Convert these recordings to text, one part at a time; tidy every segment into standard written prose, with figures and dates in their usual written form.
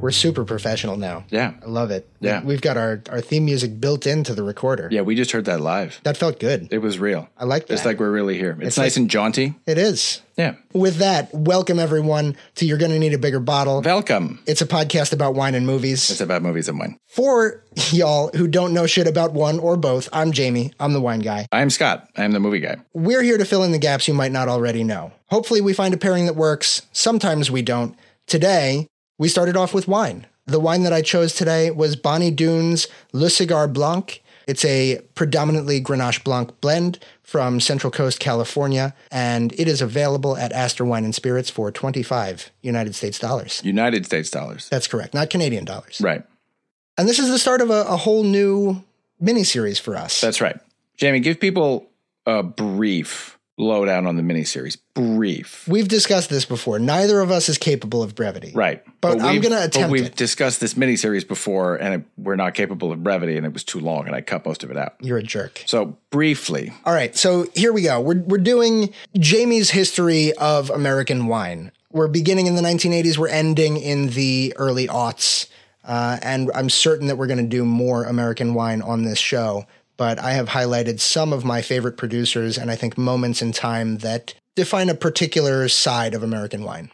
We're super professional now. Yeah. I love it. Yeah. We've got our theme music built into the recorder. Yeah, we just heard that live. That felt good. It was real. I like that. It's like we're really here. It's nice like, and jaunty. It is. Yeah. With that, welcome everyone to You're Gonna Need a Bigger Bottle. Welcome. It's a podcast about wine and movies. It's about movies and wine. For y'all who don't know shit about one or both, I'm Jamie. I'm the wine guy. I'm Scott. I'm the movie guy. We're here to fill in the gaps you might not already know. Hopefully we find a pairing that works. Sometimes we don't. Today, we started off with wine. The wine that I chose today was Bonnie Doon's Le Cigare Blanc. It's a predominantly Grenache Blanc blend from Central Coast, California, and it is available at Astor Wine and Spirits for $25 United States dollars. United States dollars. That's correct, not Canadian dollars. Right. And this is the start of a whole new miniseries for us. That's right. Jamie, give people a brief lowdown on the miniseries. Brief. We've discussed this before. Neither of us is capable of brevity. Right. But I'm going to attempt we've it. discussed this miniseries before, and we're not capable of brevity, and it was too long, and I cut most of it out. You're a jerk. So, briefly. All right, so here we go. We're doing Jamie's history of American wine. We're beginning in the 1980s. We're ending in the early aughts. And I'm certain that we're going to do more American wine on this show. But I have highlighted some of my favorite producers and I think moments in time that define a particular side of American wine.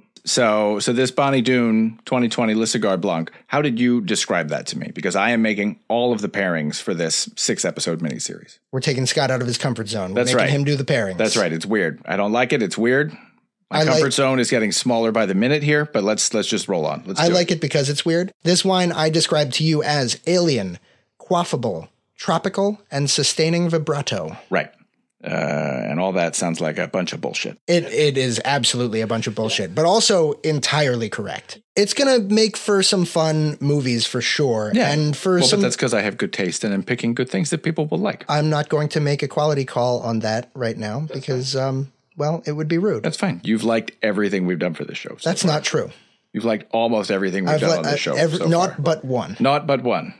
So this Bonnie Doon 2020 Le Cigare Blanc, how did you describe that to me? Because I am making all of the pairings for this 6-episode miniseries. We're taking Scott out of his comfort zone. That's We're making right. him do the pairings. That's right. It's weird. I don't like it. It's weird. My comfort zone is getting smaller by the minute here, but let's just roll on. I like it because it's weird. This wine I described to you as alien, quaffable, tropical, and sustaining vibrato. Right. And all that sounds like a bunch of bullshit. It is absolutely a bunch of bullshit, but also entirely correct. It's going to make for some fun movies for sure. Yeah. And but that's because I have good taste and I'm picking good things that people will like. I'm not going to make a quality call on that right now because, it would be rude. That's fine. You've liked everything we've done for this show. That's not true. You've liked almost everything we've done on this show. Not but one. Not but one.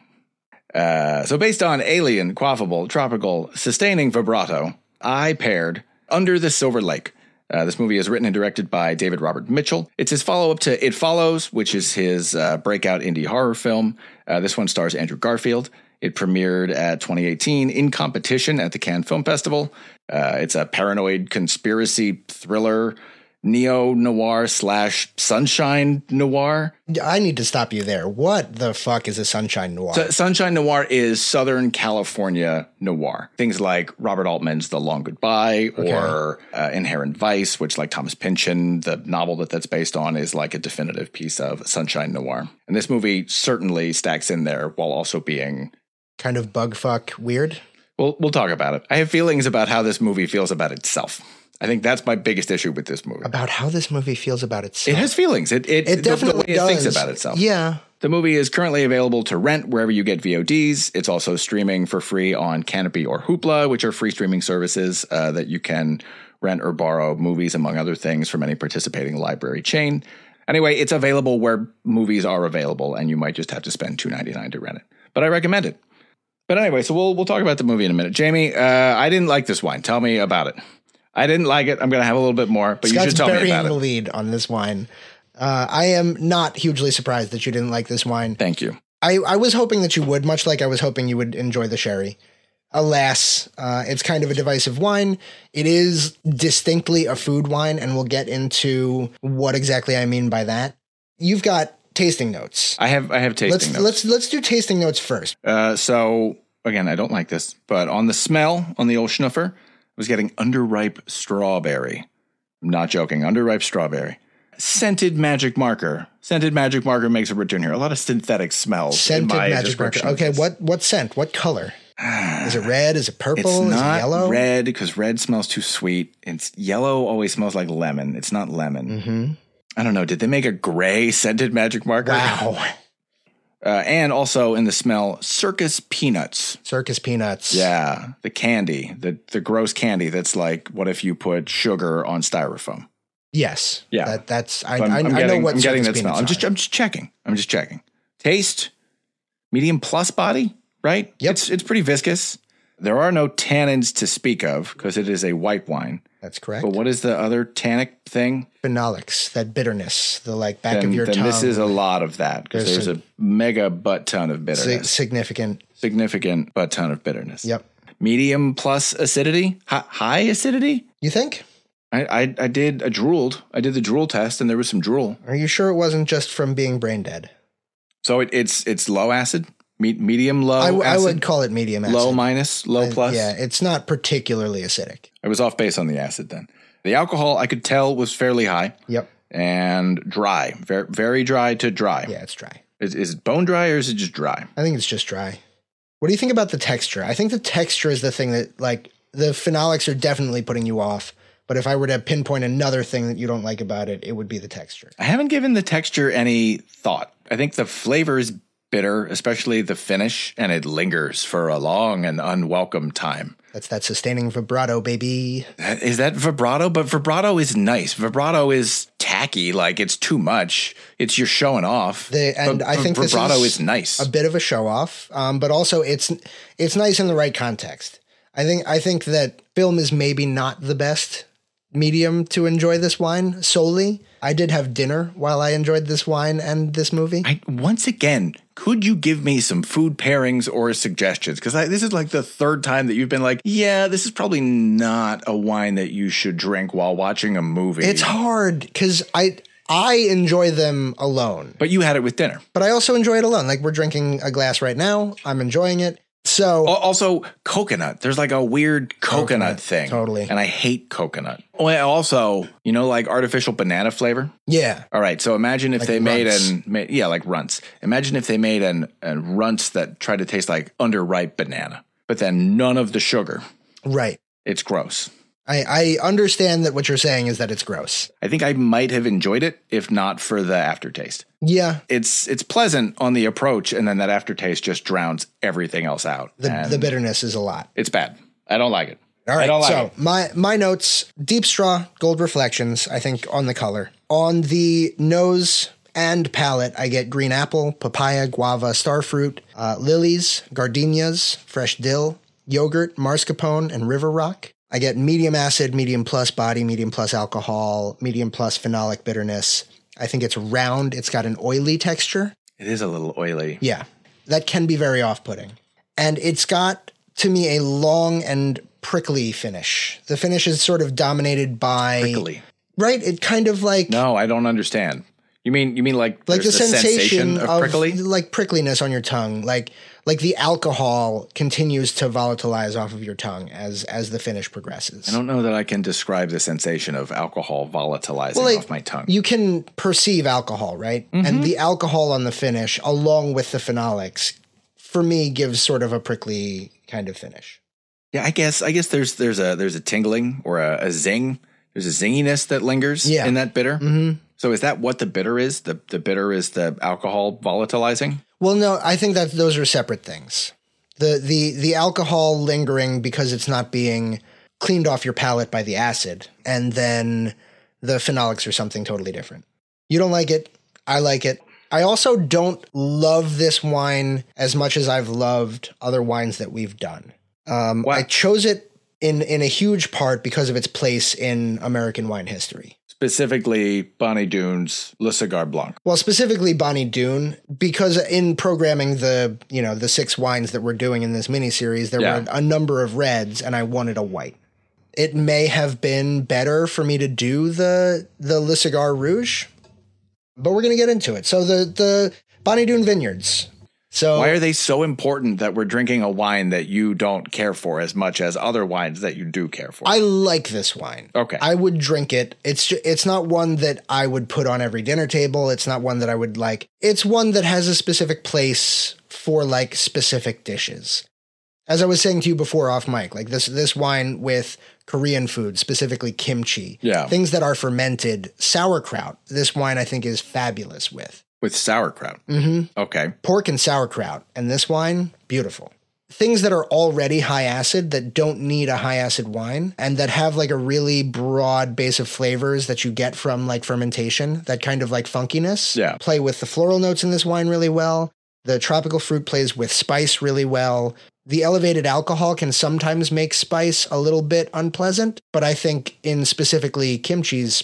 So based on alien, quaffable, tropical, sustaining vibrato, I paired Under the Silver Lake. This movie is written and directed by David Robert Mitchell. It's his follow-up to It Follows, which is his breakout indie horror film. This one stars Andrew Garfield. It premiered at 2018 in competition at the Cannes Film Festival. It's a paranoid conspiracy thriller, neo-noir / sunshine noir. I need to stop you there. What the fuck is a sunshine noir? So sunshine noir is Southern California noir. Things like Robert Altman's The Long Goodbye or Inherent Vice, which like Thomas Pynchon, the novel that's based on, is like a definitive piece of sunshine noir. And this movie certainly stacks in there while also being kind of bugfuck weird. We'll talk about it. I have feelings about how this movie feels about itself. I think that's my biggest issue with this movie. About how this movie feels about itself. It has feelings. It definitely the way does. It thinks about itself. Yeah. The movie is currently available to rent wherever you get VODs. It's also streaming for free on Canopy or Hoopla, which are free streaming services that you can rent or borrow movies, among other things, from any participating library chain. Anyway, it's available where movies are available, and you might just have to spend $2.99 to rent it. But I recommend it. But anyway, so we'll talk about the movie in a minute. Jamie, I didn't like this wine. Tell me about it. I didn't like it. I'm going to have a little bit more, but Scott's you should tell me about it. burying the lead on this wine. I am not hugely surprised that you didn't like this wine. Thank you. I was hoping that you would, much like I was hoping you would enjoy the sherry. Alas, it's kind of a divisive wine. It is distinctly a food wine, and we'll get into what exactly I mean by that. You've got tasting notes. I have tasting notes. Let's do tasting notes first. So again, I don't like this, but on the smell, on the old schnuffer, I was getting underripe strawberry. I'm not joking. Underripe strawberry. Scented magic marker. Scented magic marker makes a return here. A lot of synthetic smells. Scented in my magic marker. Okay, what scent? What color? Is it red? Is it purple? It's not Is it yellow? red because red smells too sweet. It's yellow always smells like lemon. It's not lemon. Mm-hmm. I don't know. Did they make a gray scented magic marker? Wow. And also in the smell, circus peanuts. Circus peanuts. Yeah. The candy, the gross candy that's like, what if you put sugar on styrofoam? Yes. Yeah. That's I know what I'm getting circus that smell. I'm peanuts are. just checking. Taste, medium plus body, right? Yep. It's pretty viscous. There are no tannins to speak of because it is a white wine. That's correct. But what is the other tannic thing? Phenolics, that bitterness, the like back of your then tongue. This is a lot of that because there's a mega butt ton of bitterness. Significant butt ton of bitterness. Yep. Medium plus acidity? High acidity? You think? I did a drooled. I did the drool test and there was some drool. Are you sure it wasn't just from being brain dead? So it's low acid? Medium low acid? I would call it medium acid. Low minus, low plus? Yeah, it's not particularly acidic. I was off base on the acid then. The alcohol I could tell was fairly high. Yep. And dry. Very, very dry to dry. Yeah, it's dry. Is it bone dry or is it just dry? I think it's just dry. What do you think about the texture? I think the texture is the thing that, like, the phenolics are definitely putting you off. But if I were to pinpoint another thing that you don't like about it, it would be the texture. I haven't given the texture any thought. I think the flavor is bitter, especially the finish, and it lingers for a long and unwelcome time. That's that sustaining vibrato, baby. Is that vibrato? But vibrato is nice. Vibrato is tacky, like it's too much. It's you're showing off. I think vibrato this is nice. A bit of a show off, but also it's nice in the right context. I think that film is maybe not the best medium to enjoy this wine solely. I did have dinner while I enjoyed this wine and this movie. Once again, could you give me some food pairings or suggestions? Because this is like the third time that you've been like, yeah, this is probably not a wine that you should drink while watching a movie. It's hard because I enjoy them alone. But you had it with dinner. But I also enjoy it alone. Like we're drinking a glass right now. I'm enjoying it. So also coconut. There's like a weird coconut thing. Totally. And I hate coconut. Also, like artificial banana flavor. Yeah. All right. So imagine if like they runts. like runts. Imagine if they made a runts that tried to taste like underripe banana, but then none of the sugar. Right. It's gross. I understand that what you're saying is that it's gross. I think I might have enjoyed it if not for the aftertaste. Yeah. It's pleasant on the approach, and then that aftertaste just drowns everything else out. The bitterness is a lot. It's bad. I don't like it. All right. I don't like so it. my notes: deep straw, gold reflections. I think on the color, on the nose and palate, I get green apple, papaya, guava, starfruit, lilies, gardenias, fresh dill, yogurt, mascarpone, and river rock. I get medium acid, medium plus body, medium plus alcohol, medium plus phenolic bitterness. I think it's round. It's got an oily texture. It is a little oily. Yeah. That can be very off-putting. And it's got, to me, a long and prickly finish. The finish is sort of dominated by... Prickly. Right? It kind of like... No, I don't understand. You mean like the sensation of prickly? Like prickliness on your tongue. Like the alcohol continues to volatilize off of your tongue as the finish progresses. I don't know that I can describe the sensation of alcohol volatilizing off my tongue. You can perceive alcohol, right? Mm-hmm. And the alcohol on the finish, along with the phenolics, for me, gives sort of a prickly kind of finish. Yeah, I guess there's a tingling or a zing. There's a zinginess that lingers in that bitter. Mm-hmm. So is that what the bitter is? The bitter is the alcohol volatilizing? Well, no, I think that those are separate things. The alcohol lingering because it's not being cleaned off your palate by the acid, and then the phenolics are something totally different. You don't like it. I like it. I also don't love this wine as much as I've loved other wines that we've done. I chose it in a huge part because of its place in American wine history. Specifically, Bonnie Doone's Le Cigare Blanc. Well, specifically Bonnie Doone, because in programming the 6 wines that we're doing in this miniseries, there were a number of reds, and I wanted a white. It may have been better for me to do the Le Cigare Rouge, but we're going to get into it. So the Bonnie Doone Vineyards. So why are they so important that we're drinking a wine that you don't care for as much as other wines that you do care for? I like this wine. Okay. I would drink it. It's not one that I would put on every dinner table. It's not one that I would like. It's one that has a specific place for like specific dishes. As I was saying to you before off mic, like this wine with Korean food, specifically kimchi, things that are fermented, sauerkraut. This wine I think is fabulous with. With sauerkraut. Mm-hmm. Okay. Pork and sauerkraut. And this wine, beautiful. Things that are already high acid that don't need a high acid wine and that have like a really broad base of flavors that you get from like fermentation, that kind of like funkiness. Yeah. Play with the floral notes in this wine really well. The tropical fruit plays with spice really well. The elevated alcohol can sometimes make spice a little bit unpleasant, but I think in specifically kimchi's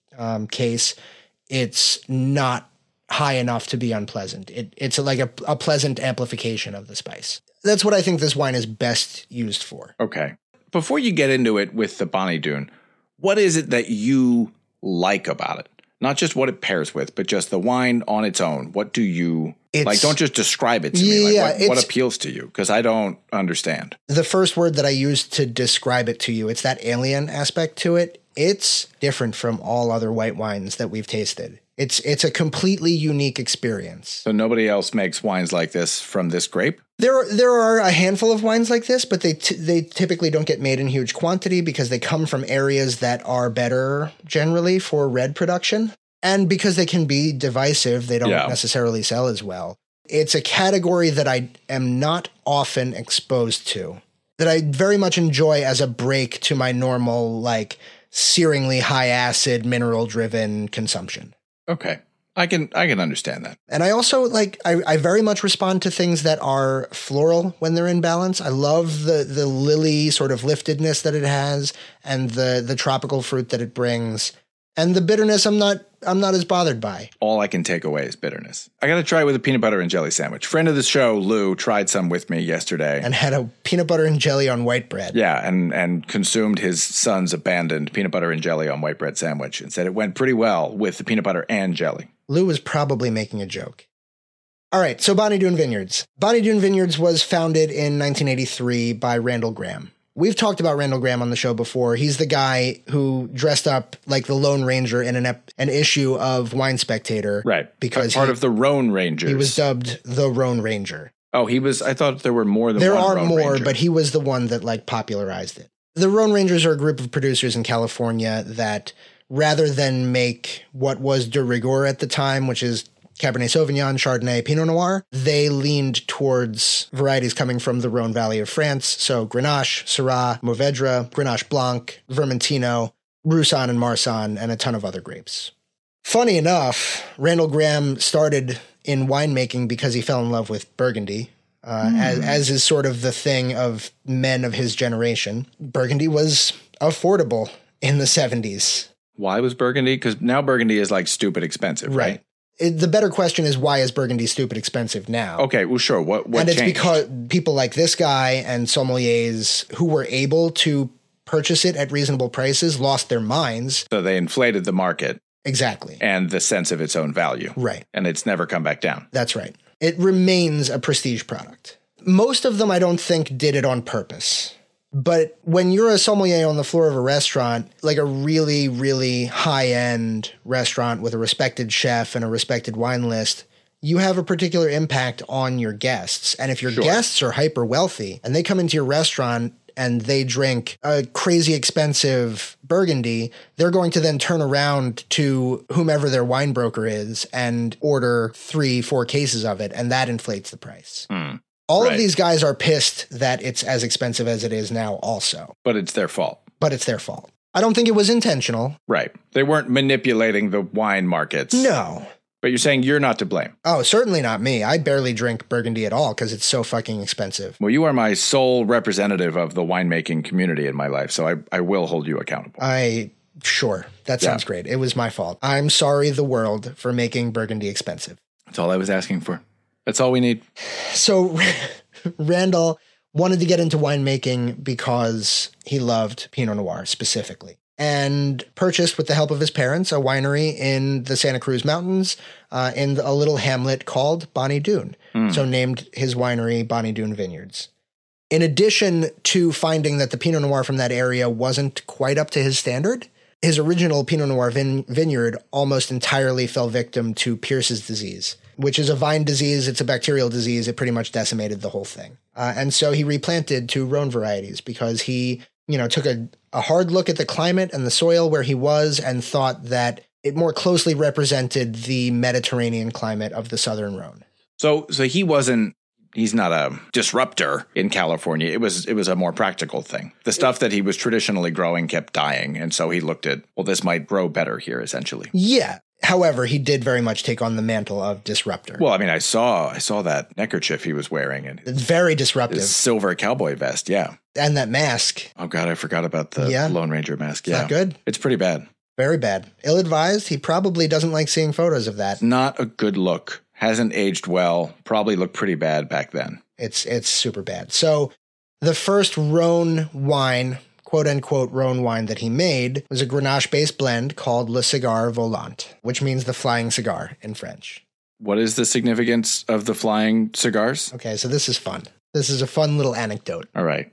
case, it's not high enough to be unpleasant. It's like a pleasant amplification of the spice. That's what I think this wine is best used for. Okay. Before you get into it with the Bonnie Doon, what is it that you like about it? Not just what it pairs with, but just the wine on its own. What do you like? Don't just describe it to me. Like what appeals to you? Because I don't understand. The first word that I used to describe it to you, it's that alien aspect to it. It's different from all other white wines that we've tasted. It's a completely unique experience. So nobody else makes wines like this from this grape? There are a handful of wines like this, but they typically don't get made in huge quantity because they come from areas that are better generally for red production. And because they can be divisive, they don't necessarily sell as well. It's a category that I am not often exposed to, that I very much enjoy as a break to my normal, like, searingly high acid, mineral driven consumption. Okay. I can understand that. And I also I very much respond to things that are floral when they're in balance. I love the lily sort of liftedness that it has and the tropical fruit that it brings. And the bitterness I'm not as bothered by. All I can take away is bitterness. I got to try it with a peanut butter and jelly sandwich. Friend of the show, Lou, tried some with me yesterday. And had a peanut butter and jelly on white bread. Yeah, and consumed his son's abandoned peanut butter and jelly on white bread sandwich and said it went pretty well with the peanut butter and jelly. Lou was probably making a joke. All right, so Bonnie Doon Vineyards. Bonnie Doon Vineyards was founded in 1983 by Randall Graham. We've talked about Randall Graham on the show before. He's the guy who dressed up like the Lone Ranger in an issue of Wine Spectator. Right. Because part of the Rhone Rangers. He was dubbed the Rhone Ranger. Oh, I thought there were more than one Rhone Ranger. There are more, but he was the one that popularized it. The Rhone Rangers are a group of producers in California that rather than make what was de rigueur at the time, which is Cabernet Sauvignon, Chardonnay, Pinot Noir, they leaned towards varieties coming from the Rhone Valley of France. So Grenache, Syrah, Mourvedre, Grenache Blanc, Vermentino, Roussanne and Marsanne, and a ton of other grapes. Funny enough, Randall Graham started in winemaking because he fell in love with Burgundy, as is sort of the thing of men of his generation. Burgundy was affordable in the 70s. Why was Burgundy? Because now Burgundy is like stupid expensive, right? The better question is, why is Burgundy stupid expensive now? Okay, well, sure. What and it's changed? Because people like this guy and sommeliers who were able to purchase it at reasonable prices lost their minds. So they inflated the market. Exactly. And the sense of its own value. Right. And it's never come back down. That's right. It remains a prestige product. Most of them, I don't think, did it on purpose. But when you're a sommelier on the floor of a restaurant, like a really, really high-end restaurant with a respected chef and a respected wine list, you have a particular impact on your guests. And if your guests are hyper wealthy and they come into your restaurant and they drink a crazy expensive Burgundy, they're going to then turn around to whomever their wine broker is and order 3-4 cases of it, and that inflates the price. All of these guys are pissed that it's as expensive as it is now also. But it's their fault. I don't think it was intentional. Right. They weren't manipulating the wine markets. No. But you're saying you're not to blame. Oh, certainly not me. I barely drink Burgundy at all because it's so fucking expensive. Well, you are my sole representative of the winemaking community in my life, so I will hold you accountable. Sure. That sounds great. It was my fault. I'm sorry, the world, for making Burgundy expensive. That's all I was asking for. That's all we need. So Randall wanted to get into winemaking because he loved Pinot Noir specifically, and purchased, with the help of his parents, a winery in the Santa Cruz Mountains in a little hamlet called Bonnie Doon. So named his winery Bonnie Doon Vineyards. In addition to finding that the Pinot Noir from that area wasn't quite up to his standard, his original Pinot Noir vineyard almost entirely fell victim to Pierce's disease, which is a vine disease. It's a bacterial disease. It pretty much decimated the whole thing. And so he replanted 2 Rhone varieties because he, took a hard look at the climate and the soil where he was and thought that it more closely represented the Mediterranean climate of the Southern Rhone. So he's not a disruptor in California. It was a more practical thing. The stuff that he was traditionally growing kept dying. And so he looked at, well, this might grow better here, essentially. Yeah. However, he did very much take on the mantle of disruptor. Well, I mean, I saw that neckerchief he was wearing and It's very disruptive. his silver cowboy vest. Yeah. And that mask. Oh God, I forgot about the Lone Ranger mask. It's not good. It's pretty bad. Very bad. Ill-advised. He probably doesn't like seeing photos of that. Not a good look. Hasn't aged well. Probably looked pretty bad back then. It's super bad. So the first Rhone wine, quote unquote Rhone wine that he made was a Grenache-based blend called Le Cigare Volant, which means the flying cigar in French. What is the significance of the flying cigars? Okay, so this is fun. This is a fun little anecdote. All right.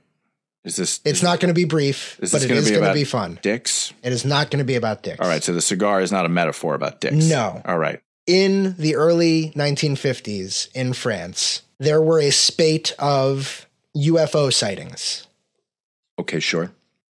It's not going to be brief, but it is going to be fun. Dicks? It is not going to be about dicks. All right, so the cigar is not a metaphor about dicks. No. All right. In the early 1950s in France, there were a spate of UFO sightings. Okay, sure.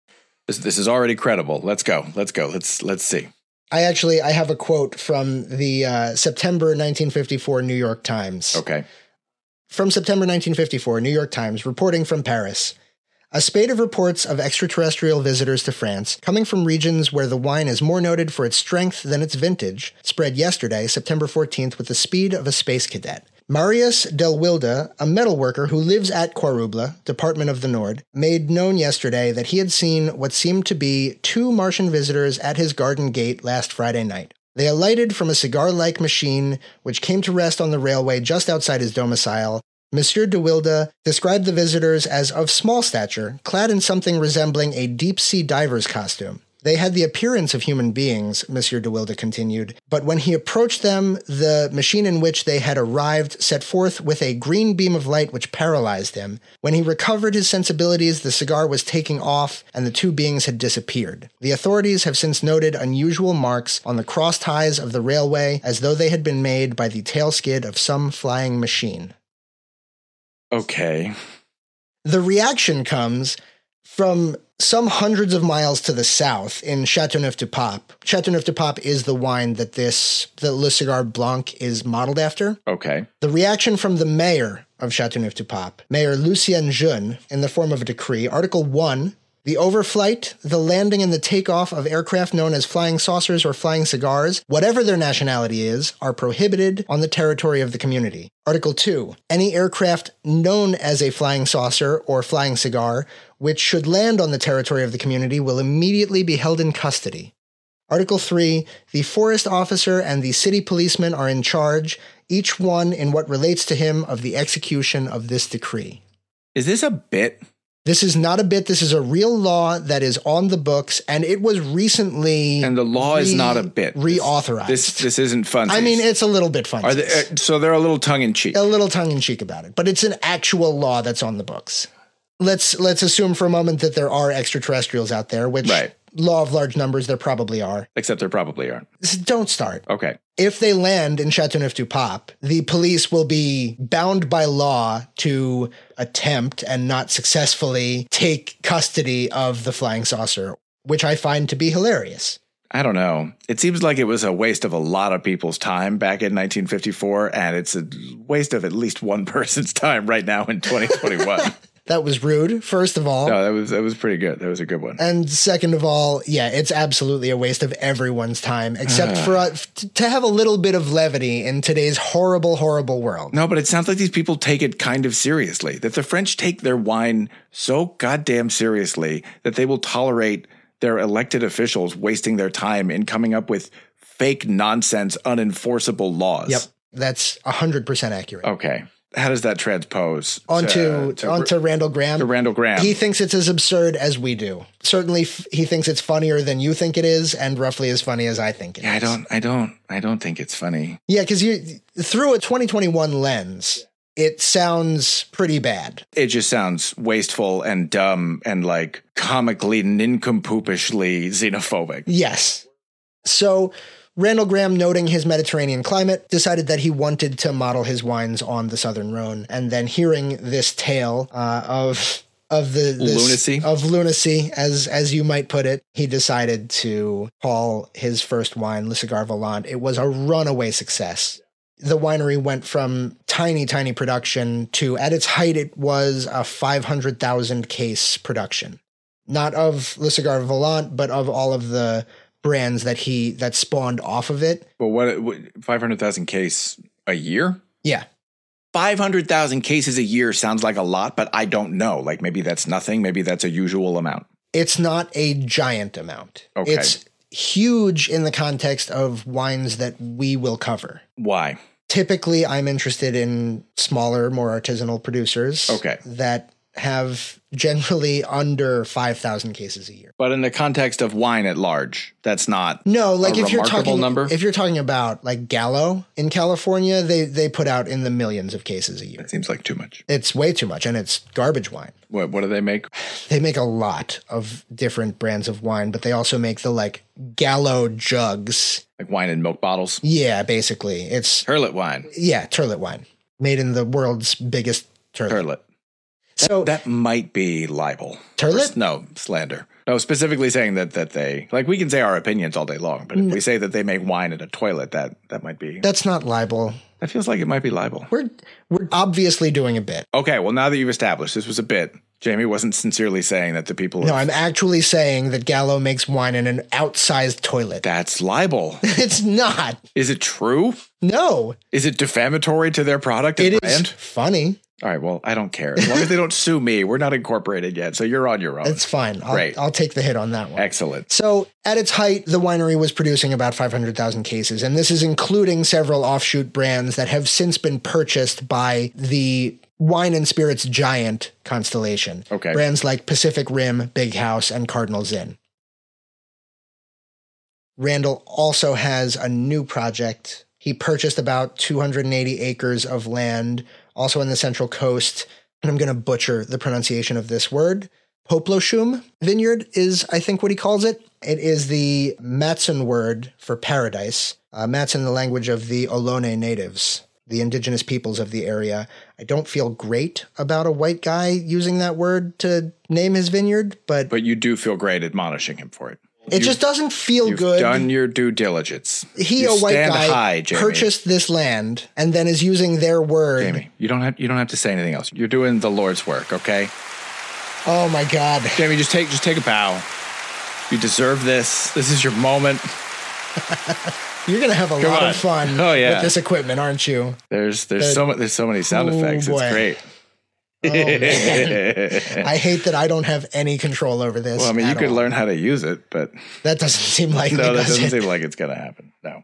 This is already credible. Let's go. Let's see. I have a quote from the September 1954 New York Times. Okay. From September 1954, New York Times, reporting from Paris. A spate of reports of extraterrestrial visitors to France, coming from regions where the wine is more noted for its strength than its vintage, spread yesterday, September 14th, with the speed of a space cadet. Marius Del Wilde, a metal worker who lives at Quarouble, Department of the Nord, made known yesterday that he had seen what seemed to be 2 Martian visitors at his garden gate last Friday night. They alighted from a cigar-like machine which came to rest on the railway just outside his domicile. Monsieur de Wilde described the visitors as of small stature, clad in something resembling a deep-sea diver's costume. They had the appearance of human beings, Monsieur de Wilde continued, but when he approached them, the machine in which they had arrived set forth with a green beam of light which paralyzed him. When he recovered his sensibilities, the cigar was taking off, and the 2 beings had disappeared. The authorities have since noted unusual marks on the cross ties of the railway, as though they had been made by the tail skid of some flying machine. Okay. The reaction comes from some hundreds of miles to the south in Châteauneuf-du-Pape. Châteauneuf-du-Pape is the wine that the Le Cigare Blanc is modeled after. Okay. The reaction from the mayor of Châteauneuf-du-Pape, Mayor Lucien Jeune, in the form of a decree, Article 1, the overflight, the landing, and the takeoff of aircraft known as flying saucers or flying cigars, whatever their nationality is, are prohibited on the territory of the community. Article 2. Any aircraft known as a flying saucer or flying cigar, which should land on the territory of the community, will immediately be held in custody. Article 3. The forest officer and the city policeman are in charge, each one in what relates to him, of the execution of this decree. Is this a bit? This is not a bit. This is a real law that is on the books, and it was recently... And the law is not a bit. Reauthorized. This isn't fun. I mean, it's a little bit fun. So they're a little tongue-in-cheek. A little tongue-in-cheek about it, but it's an actual law that's on the books. Let's assume for a moment that there are extraterrestrials out there, which... Right. Law of large numbers, there probably are. Except there probably are. Don't start. Okay. If they land in Châteauneuf-du-Pape, the police will be bound by law to attempt and not successfully take custody of the flying saucer, which I find to be hilarious. I don't know. It seems like it was a waste of a lot of people's time back in 1954, and it's a waste of at least one person's time right now in 2021. That was rude, first of all. No, that was pretty good. That was a good one. And second of all, yeah, it's absolutely a waste of everyone's time, except for to have a little bit of levity in today's horrible, horrible world. No, but it sounds like these people take it kind of seriously, that the French take their wine so goddamn seriously that they will tolerate their elected officials wasting their time in coming up with fake nonsense, unenforceable laws. Yep, that's 100% accurate. Okay. How does that transpose onto Randall Graham? To Randall Graham. He thinks it's as absurd as we do. Certainly, he thinks it's funnier than you think it is, and roughly as funny as I think it is. I don't think it's funny. Yeah, because through a 2021 lens, it sounds pretty bad. It just sounds wasteful and dumb and like comically nincompoopishly xenophobic. Yes. So Randall Graham, noting his Mediterranean climate, decided that he wanted to model his wines on the Southern Rhone. And then hearing this tale of lunacy, as you might put it, he decided to call his first wine Le Cigare Volant. It was a runaway success. The winery went from tiny, tiny production to, at its height, it was a 500,000 case production. Not of Le Cigare Volant, but of all of the brands that spawned off of it. But what 500,000 case a year? Yeah. 500,000 cases a year sounds like a lot, but I don't know. Like maybe that's nothing. Maybe that's a usual amount. It's not a giant amount. Okay. It's huge in the context of wines that we will cover. Why? Typically, I'm interested in smaller, more artisanal producers. Okay. That have generally under 5,000 cases a year. But in the context of wine at large, that's not no, like a if you're remarkable talking number. If you're talking about like Gallo in California, they put out in the millions of cases a year. It seems like too much. It's way too much, and it's garbage wine. What do they make? They make a lot of different brands of wine, but they also make the like Gallo jugs. Like wine in milk bottles? Yeah, basically. It's Turlet wine. Yeah, turlet wine. Made in the world's biggest turlet. Turlet. So that might be libel. Turlet? No, slander. No, specifically saying that they, like, we can say our opinions all day long, but if we say that they make wine in a toilet, that might be. That's not libel. That feels like it might be libel. We're obviously doing a bit. Okay, well, now that you've established this was a bit, Jamie wasn't sincerely saying that the people. No, I'm actually saying that Gallo makes wine in an outsized toilet. That's libel. It's not. Is it true? No. Is it defamatory to their product and brand? It is funny. All right, well, I don't care. As long as they don't sue me, we're not incorporated yet, so you're on your own. It's fine. Great. I'll take the hit on that one. Excellent. So at its height, the winery was producing about 500,000 cases, and this is including several offshoot brands that have since been purchased by the wine and spirits giant Constellation. Okay. Brands like Pacific Rim, Big House, and Cardinal Zinn. Randall also has a new project. He purchased about 280 acres of land, also in the Central Coast, and I'm going to butcher the pronunciation of this word. Poploshum vineyard is, I think, what he calls it. It is the Matson word for paradise. Matson, the language of the Ohlone natives, the indigenous peoples of the area. I don't feel great about a white guy using that word to name his vineyard, but you do feel great admonishing him for it. It just doesn't feel You've good. Done your due diligence. A white guy, high, purchased this land and then is using their word. Jamie, you don't have to say anything else. You're doing the Lord's work, okay? Oh my God. Jamie, just take a bow. You deserve this. This is your moment. You're gonna have a lot of fun with this equipment, aren't you? There's so many sound effects. Boy. It's great. Oh, man. I hate that I don't have any control over this. Well, I mean, you could learn how to use it, but that doesn't seem like that doesn't seem like it's gonna happen. No.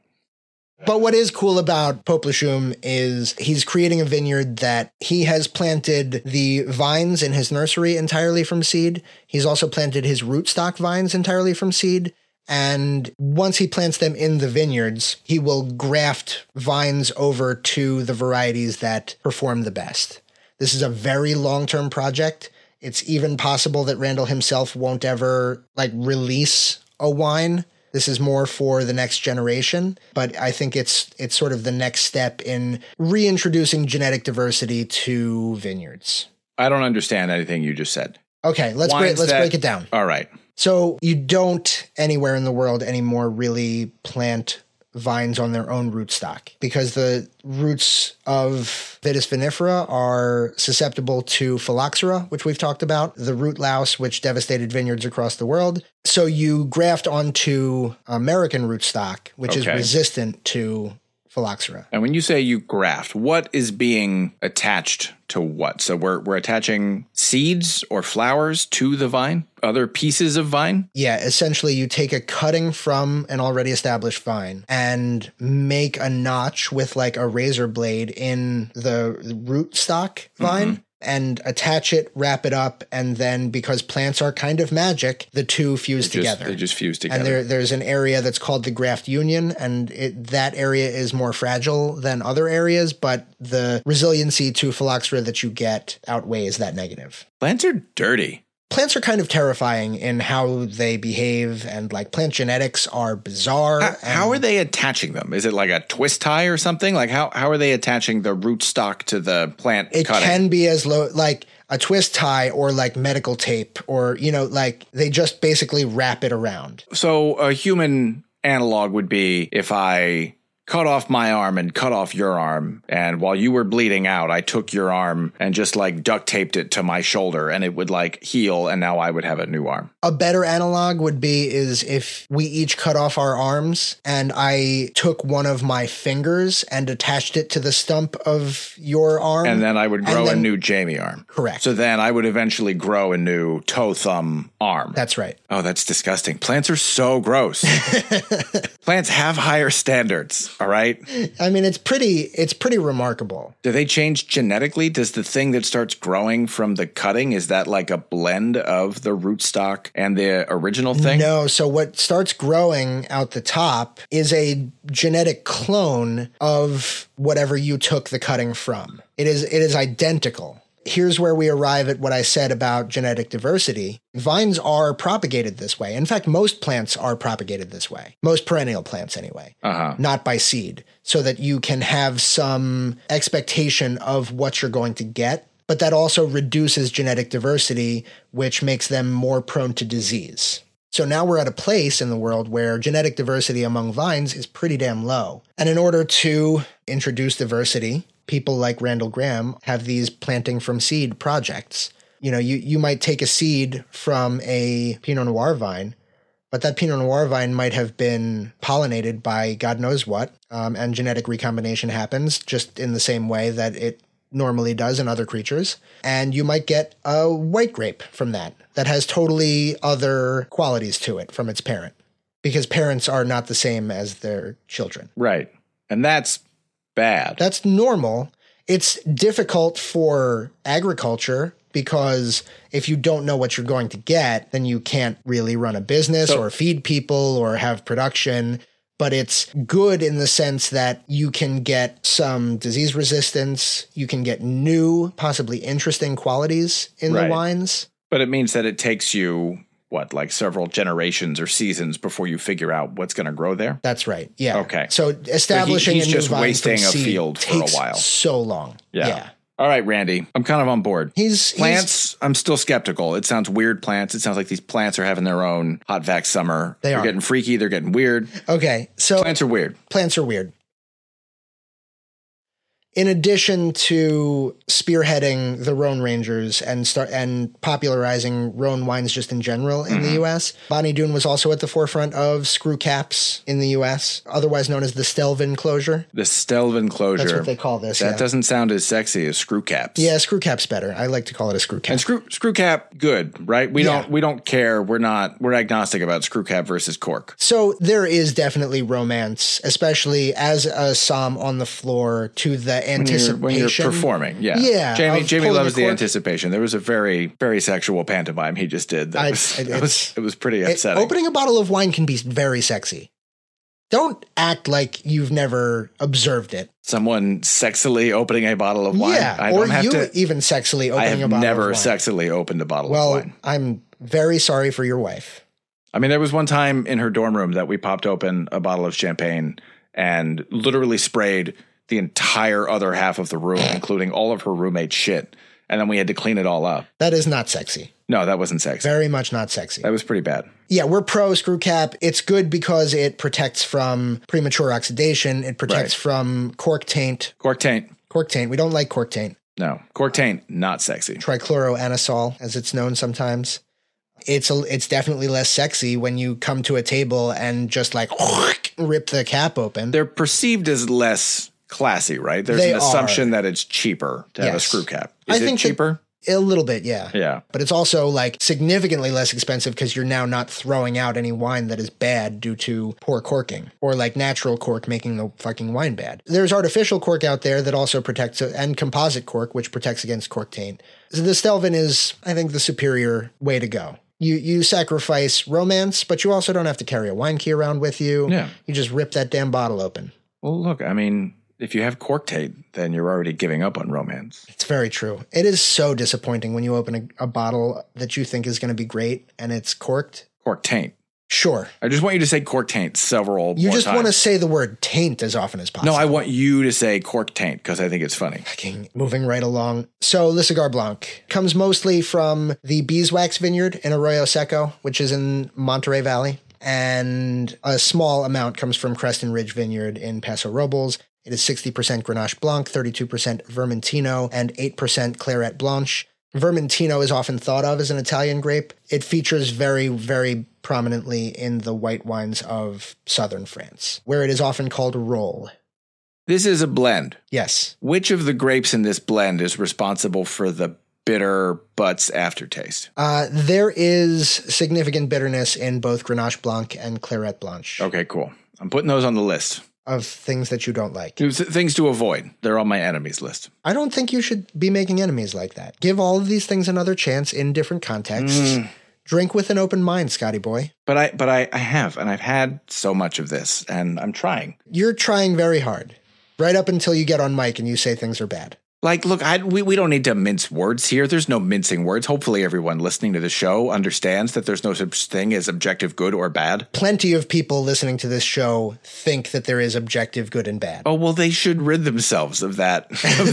But what is cool about Poploshum is he's creating a vineyard that he has planted the vines in his nursery entirely from seed. He's also planted his rootstock vines entirely from seed. And once he plants them in the vineyards, he will graft vines over to the varieties that perform the best. This is a very long-term project. It's even possible that Randall himself won't ever release a wine. This is more for the next generation, but I think it's sort of the next step in reintroducing genetic diversity to vineyards. I don't understand anything you just said. Okay, let's break it down. All right. So you don't anywhere in the world anymore really plant vines on their own rootstock because the roots of Vitis vinifera are susceptible to phylloxera, which we've talked about, the root louse, which devastated vineyards across the world. So you graft onto American rootstock, which is resistant to phylloxera. And when you say you graft, what is being attached to what? So we're attaching seeds or flowers to the vine? Other pieces of vine? Yeah, essentially you take a cutting from an already established vine and make a notch with a razor blade in the rootstock vine and attach it, wrap it up, and then because plants are kind of magic, the two fuse together. They just fuse together. And there's an area that's called the graft union, and that area is more fragile than other areas, but the resiliency to phylloxera that you get outweighs that negative. Plants are dirty. Plants are kind of terrifying in how they behave, and plant genetics are bizarre. How are they attaching them? Is it like a twist tie or something? How are they attaching the rootstock to the plant It cutting? can be as low, a twist tie or medical tape, or, they just basically wrap it around. So a human analog would be if I cut off my arm and cut off your arm. And while you were bleeding out, I took your arm and just like duct taped it to my shoulder and it would like heal. And now I would have a new arm. A better analog would be is if we each cut off our arms and I took one of my fingers and attached it to the stump of your arm. And then I would grow a new Jamie arm. Correct. So then I would eventually grow a new toe thumb arm. That's right. Oh, that's disgusting. Plants are so gross. Plants have higher standards. All right. I mean, it's pretty remarkable. Do they change genetically? Does the thing that starts growing from the cutting, is that like a blend of the rootstock and the original thing? No. So what starts growing out the top is a genetic clone of whatever you took the cutting from. It is identical. Here's where we arrive at what I said about genetic diversity. Vines are propagated this way. In fact, most plants are propagated this way. Most perennial plants, anyway. Not by seed. So that you can have some expectation of what you're going to get. But that also reduces genetic diversity, which makes them more prone to disease. So now we're at a place in the world where genetic diversity among vines is pretty damn low. And in order to introduce diversity, people like Randall Graham have these planting from seed projects. You know, you might take a seed from a Pinot Noir vine, but that Pinot Noir vine might have been pollinated by God knows what, and genetic recombination happens just in the same way that it normally does in other creatures. And you might get a white grape from that has totally other qualities to it from its parent, because parents are not the same as their children. Right. And that's bad. That's normal. It's difficult for agriculture because if you don't know what you're going to get, then you can't really run a business or feed people or have production. But it's good in the sense that you can get some disease resistance. You can get new, possibly interesting qualities in the wines. But it means that it takes you, what, like several generations or seasons before you figure out what's going to grow there? That's right. Yeah. Okay. So establishing he's a new just vine wasting from a seed field for a takes while. So long. Yeah. All right, Randy. I'm kind of on board. Plants, I'm still skeptical. It sounds weird, plants. It sounds like these plants are having their own hot vac summer. They're getting freaky. They're getting weird. Okay. So plants are weird. Plants are weird. In addition to spearheading the Rhone Rangers and popularizing Rhone wines just in general in the U.S., Bonnie Doon was also at the forefront of screw caps in the U.S., otherwise known as the Stelvin closure. The Stelvin closure. That's what they call this. That doesn't sound as sexy as screw caps. Yeah, screw cap's better. I like to call it a screw cap. And screw cap, good, right? We don't care. We're agnostic about screw cap versus cork. So there is definitely romance, especially as a psalm on the floor to the anticipation when you're performing. Yeah. Jamie loves the anticipation. There was a very, very sexual pantomime he just did. It was pretty upsetting. Opening a bottle of wine can be very sexy. Don't act like you've never observed it. Someone sexily opening a bottle of wine. Yeah, even sexily opening a bottle of wine. I have never sexily opened a bottle of wine. Well, I'm very sorry for your wife. I mean, there was one time in her dorm room that we popped open a bottle of champagne and literally sprayed the entire other half of the room, including all of her roommate's shit. And then we had to clean it all up. That is not sexy. No, that wasn't sexy. Very much not sexy. That was pretty bad. Yeah, we're pro screw cap. It's good because it protects from premature oxidation. It protects from cork taint. Cork taint. Cork taint. We don't like cork taint. No. Cork taint, not sexy. Trichloroanisole, as it's known sometimes. It's definitely less sexy when you come to a table and just like rip the cap open. They're perceived as less classy, right? There's an assumption that it's cheaper to have a screw cap. Is it cheaper? A little bit, yeah. Yeah. But it's also like significantly less expensive because you're now not throwing out any wine that is bad due to poor corking or like natural cork making the fucking wine bad. There's artificial cork out there that also protects, and composite cork, which protects against cork taint. So the Stelvin is, I think, the superior way to go. You sacrifice romance, but you also don't have to carry a wine key around with you. Yeah. You just rip that damn bottle open. Well, look, I mean, if you have cork taint, then you're already giving up on romance. It's very true. It is so disappointing when you open a bottle that you think is going to be great and it's corked. Cork taint. Sure. I just want you to say cork taint several more times. You just want to say the word taint as often as possible. No, I want you to say cork taint because I think it's funny. Fucking moving right along. So Le Cigar Blanc comes mostly from the Beeswax Vineyard in Arroyo Seco, which is in Monterey Valley. and a small amount comes from Creston Ridge Vineyard in Paso Robles. It is 60% Grenache Blanc, 32% Vermentino, and 8% Clairette Blanche. Vermentino is often thought of as an Italian grape. It features very, very prominently in the white wines of southern France, where it is often called Rolle. This is a blend. Yes. Which of the grapes in this blend is responsible for the bitter butts aftertaste? There is significant bitterness in both Grenache Blanc and Clairette Blanche. Okay, cool. I'm putting those on the list of things that you don't like. Things to avoid. They're on my enemies list. I don't think you should be making enemies like that. Give all of these things another chance in different contexts. Drink with an open mind, Scotty boy. But I have, and I've had so much of this, and I'm trying. You're trying very hard. Right up until you get on mic and you say things are bad. Like, look, we don't need to mince words here. There's no mincing words. Hopefully everyone listening to the show understands that there's no such thing as objective good or bad. Plenty of people listening to this show think that there is objective good and bad. Oh, well, they should rid themselves of that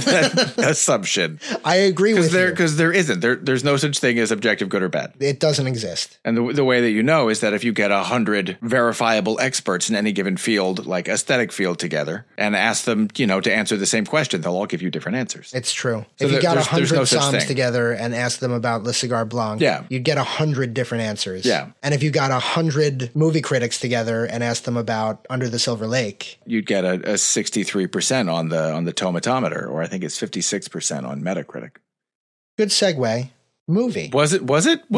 assumption. I agree with you. Because there isn't. There's no such thing as objective good or bad. It doesn't exist. And the way that you know is that if you get 100 verifiable experts in any given field, like aesthetic field together, and ask them, to answer the same question, they'll all give you different answers. It's true. So if you got 100 no Psalms together and asked them about Le Cigar Blanc, you'd get 100 different answers. Yeah. And if you got 100 movie critics together and asked them about Under the Silver Lake, you'd get a 63% on the tomatometer, or I think it's 56% on Metacritic. Good segue. Movie. Was it? Was that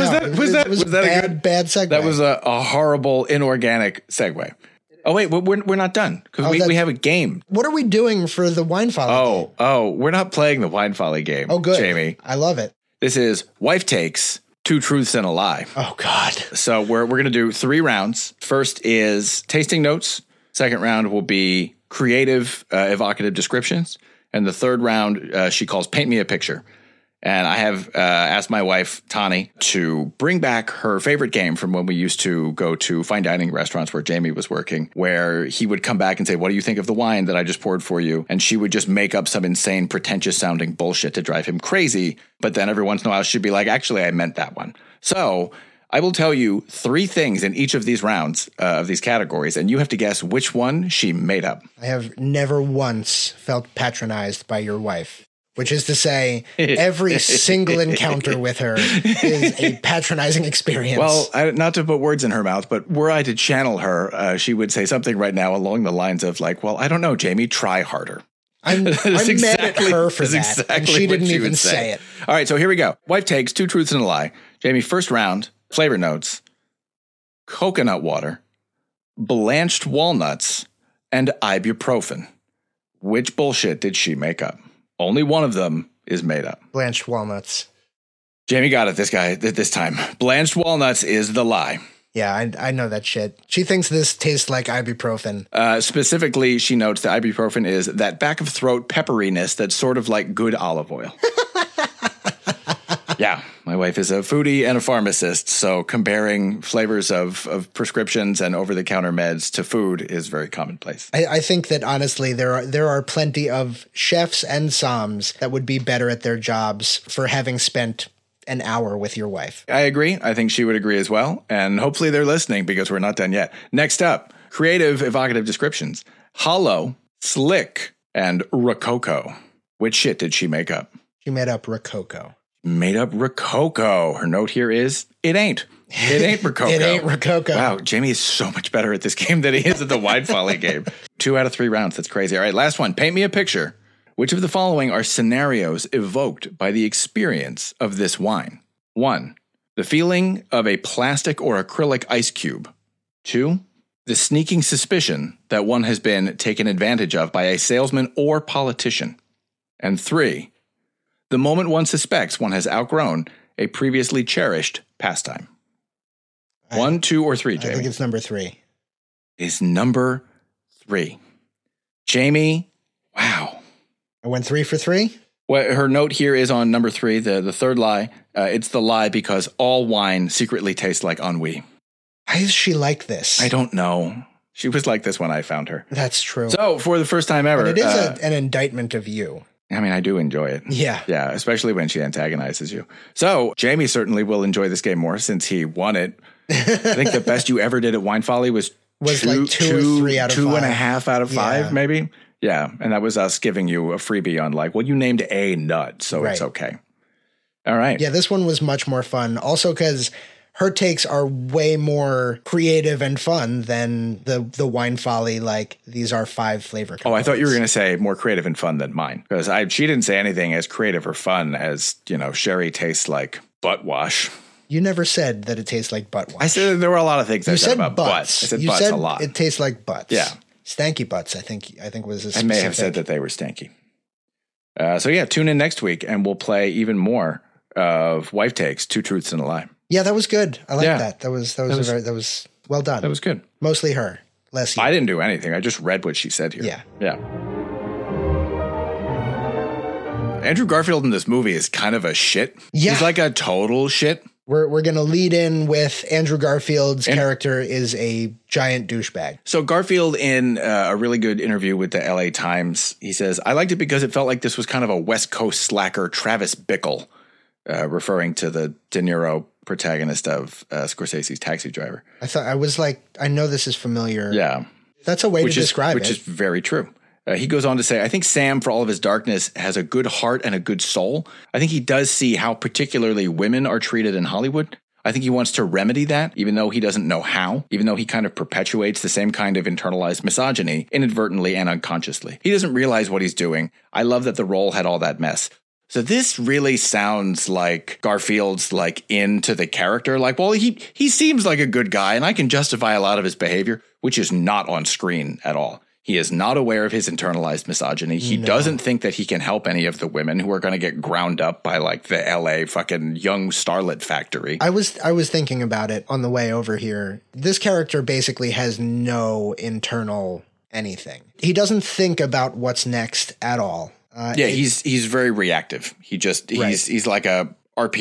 a bad segue? That was a horrible inorganic segue. Oh, wait, we're not done because we have a game. What are we doing for the Wine Folly game? Oh, we're not playing the Wine Folly game. Oh, good. Jamie. I love it. This is Wife Takes, 2 Truths and a Lie. Oh, God. So we're going to do 3 rounds. First is tasting notes. Second round will be creative, evocative descriptions. And the third round, she calls Paint Me a Picture. And I have asked my wife, Tani, to bring back her favorite game from when we used to go to fine dining restaurants where Jamie was working, where he would come back and say, what do you think of the wine that I just poured for you? And she would just make up some insane, pretentious sounding bullshit to drive him crazy. But then every once in a while, she'd be like, actually, I meant that one. So I will tell you 3 things in each of these rounds of these categories, and you have to guess which one she made up. I have never once felt patronized by your wife. Which is to say, every single encounter with her is a patronizing experience. Well, not to put words in her mouth, but were I to channel her, she would say something right now along the lines of like, well, I don't know, Jamie, try harder. I'm mad at her for that, exactly and she didn't even say it. All right, so here we go. Wife Takes, 2 Truths and a Lie. Jamie, first round, flavor notes, coconut water, blanched walnuts, and ibuprofen. Which bullshit did she make up? Only one of them is made up. Blanched walnuts. Jamie got it this time. Blanched walnuts is the lie. Yeah, I know that shit. She thinks this tastes like ibuprofen. Specifically, she notes that ibuprofen is that back of throat pepperiness that's sort of like good olive oil. Yeah, my wife is a foodie and a pharmacist, so comparing flavors of prescriptions and over-the-counter meds to food is very commonplace. I think that, honestly, there are plenty of chefs and somms that would be better at their jobs for having spent an hour with your wife. I agree. I think she would agree as well, and hopefully they're listening because we're not done yet. Next up, creative, evocative descriptions. Hollow, slick, and rococo. Which shit did she make up? She made up rococo. Made up rococo. Her note here is, it ain't. It ain't rococo. It ain't rococo. Wow, Jamie is so much better at this game than he is at the Wine Folly game. 2 out of 3 rounds. That's crazy. All right, last one. Paint me a picture. Which of the following are scenarios evoked by the experience of this wine? 1. The feeling of a plastic or acrylic ice cube. 2. The sneaking suspicion that one has been taken advantage of by a salesman or politician. And 3. The moment one suspects one has outgrown a previously cherished pastime. 1, 2, or 3, Jamie? I think it's number 3. Is number 3. Jamie, wow. I went 3 for 3? Well, her note here is on number 3, the third lie. It's the lie because all wine secretly tastes like ennui. Why is she like this? I don't know. She was like this when I found her. That's true. So, for the first time ever. But it is an indictment of you. I mean, I do enjoy it. Yeah. Yeah, especially when she antagonizes you. So, Jamie certainly will enjoy this game more since he won it I think the best you ever did at Wine Folly was like two or three out of 5. 2.5 out of 5, Yeah. maybe. Yeah. And that was us giving you a freebie on like, well, you named a nut, so it's Right. okay. All right. Yeah, this one was much more fun. Also because her takes are way more creative and fun than the Wine Folly, like, these are 5 flavor Oh, I thought you were going components. to say more creative and fun than mine. Because she didn't say anything as creative or fun as, sherry tastes like butt wash. You never said that it tastes like butt wash. I said there were a lot of things I You said said about butts. butts. I said you butts said a lot. It tastes like butts. Yeah. Stanky butts, I think was a I specific. may have said that they were stanky. So yeah, tune in next week and we'll play even more of Wife Takes, 2 Truths and a Lie. Yeah, that was good. I like Yeah. that. That was well done. That was good. Mostly her. Less you. I didn't do anything. I just read what she said here. Yeah. Yeah. Andrew Garfield in this movie is kind of a shit. Yeah. He's like a total shit. We're going to lead in with Andrew Garfield's character is a giant douchebag. So Garfield, in a really good interview with the LA Times, he says, I liked it because it felt like this was kind of a West Coast slacker, Travis Bickle, referring to the De Niro protagonist of Scorsese's Taxi Driver. I was like, I know this is familiar. Yeah. That's a way to describe which it. is very true. He goes on to say, I think Sam, for all of his darkness, has a good heart and a good soul. I think he does see how particularly women are treated in Hollywood. I think he wants to remedy that, even though he doesn't know how, even though he kind of perpetuates the same kind of internalized misogyny inadvertently and unconsciously. He doesn't realize what he's doing. I love that the role had all that mess. So this really sounds like Garfield's like into the character. Like, well, he seems like a good guy and I can justify a lot of his behavior, which is not on screen at all. He is not aware of his internalized misogyny. He doesn't think that he can help any of the women who are going to get ground up by like the LA fucking young starlet factory. I was thinking about it on the way over here. This character basically has no internal anything. He doesn't think about what's next at all. He's very reactive. He's like a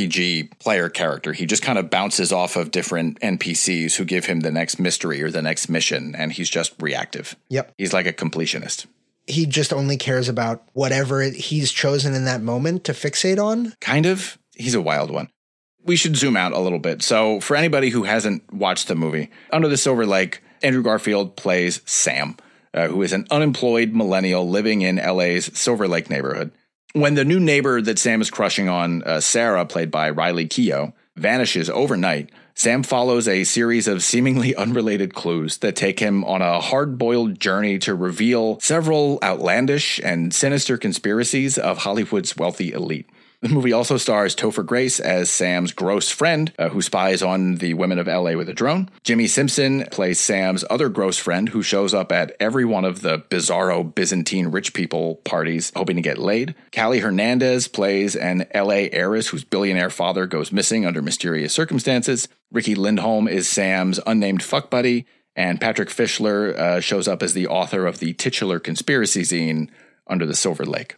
RPG player character. He just kind of bounces off of different NPCs who give him the next mystery or the next mission, and he's just reactive. Yep. He's like a completionist. He just only cares about whatever he's chosen in that moment to fixate on. Kind of. He's a wild one. We should zoom out a little bit. So for anybody who hasn't watched the movie, Under the Silver Lake, Andrew Garfield plays Sam, who is an unemployed millennial living in LA's Silver Lake neighborhood. When the new neighbor that Sam is crushing on, Sarah, played by Riley Keough, vanishes overnight, Sam follows a series of seemingly unrelated clues that take him on a hard-boiled journey to reveal several outlandish and sinister conspiracies of Hollywood's wealthy elite. The movie also stars Topher Grace as Sam's gross friend, who spies on the women of LA with a drone. Jimmy Simpson plays Sam's other gross friend, who shows up at every one of the bizarro Byzantine rich people parties hoping to get laid. Callie Hernandez plays an LA heiress whose billionaire father goes missing under mysterious circumstances. Ricky Lindholm is Sam's unnamed fuck buddy. And Patrick Fischler shows up as the author of the titular conspiracy zine, Under the Silver Lake.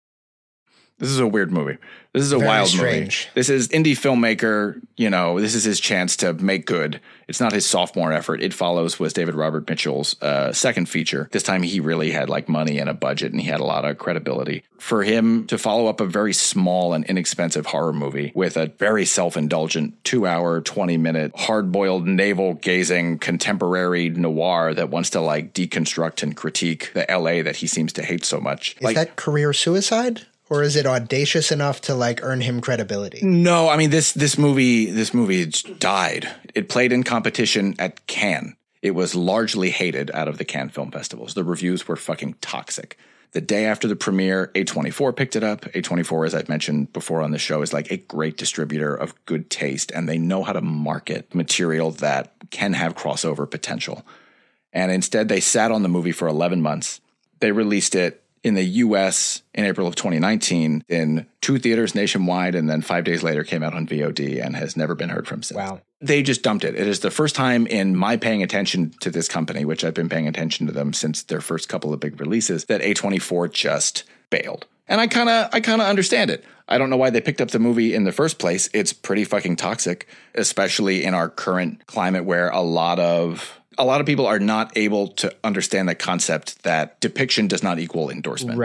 This is a weird movie. This is a Very wild strange. movie. This is indie filmmaker, this is his chance to make good. It's not his sophomore effort. It Follows was David Robert Mitchell's second feature. This time he really had like money and a budget and he had a lot of credibility. For him to follow up a very small and inexpensive horror movie with a very self-indulgent 2-hour, 20-minute, hard-boiled, navel-gazing contemporary noir that wants to like deconstruct and critique the LA that he seems to hate so much. Is that career suicide? Or is it audacious enough to like earn him credibility? No, I mean this movie died. It played in competition at Cannes. It was largely hated out of the Cannes Film Festivals. The reviews were fucking toxic. The day after the premiere, A24 picked it up. A24, as I've mentioned before on the show, is like a great distributor of good taste, and they know how to market material that can have crossover potential. And instead, they sat on the movie for 11 months. They released it in the U.S. in April of 2019 in 2 theaters nationwide, and then 5 days later came out on VOD and has never been heard from since. Wow. They just dumped it. It is the first time in my paying attention to this company, which I've been paying attention to them since their first couple of big releases, that A24 just bailed. And I kind of understand it. I don't know why they picked up the movie in the first place. It's pretty fucking toxic, especially in our current climate where a lot of people are not able to understand the concept that depiction does not equal endorsement. Right.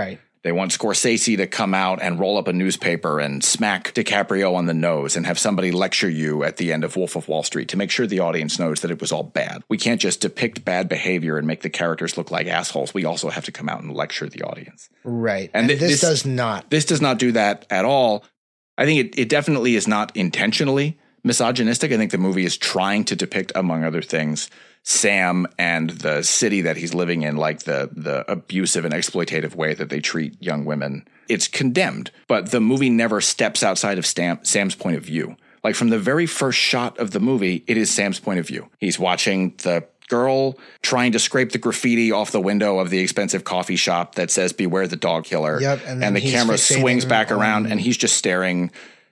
They want Scorsese to come out and roll up a newspaper and smack DiCaprio on the nose and have somebody lecture you at the end of Wolf of Wall Street to make sure the audience knows that it was all bad. We can't just depict bad behavior and make the characters look like assholes. We also have to come out and lecture the audience. Right. And this does not. This does not do that at all. I think it definitely is not intentionally misogynistic. I think the movie is trying to depict, among other things, Sam and the city that he's living in, like the abusive and exploitative way that they treat young women. It's condemned, but the movie never steps outside of Sam's point of view. Like from the very first shot of the movie, it is Sam's point of view. He's watching the girl trying to scrape the graffiti off the window of the expensive coffee shop that says "Beware the dog killer." Yep, and the camera swings back around and he's just staring.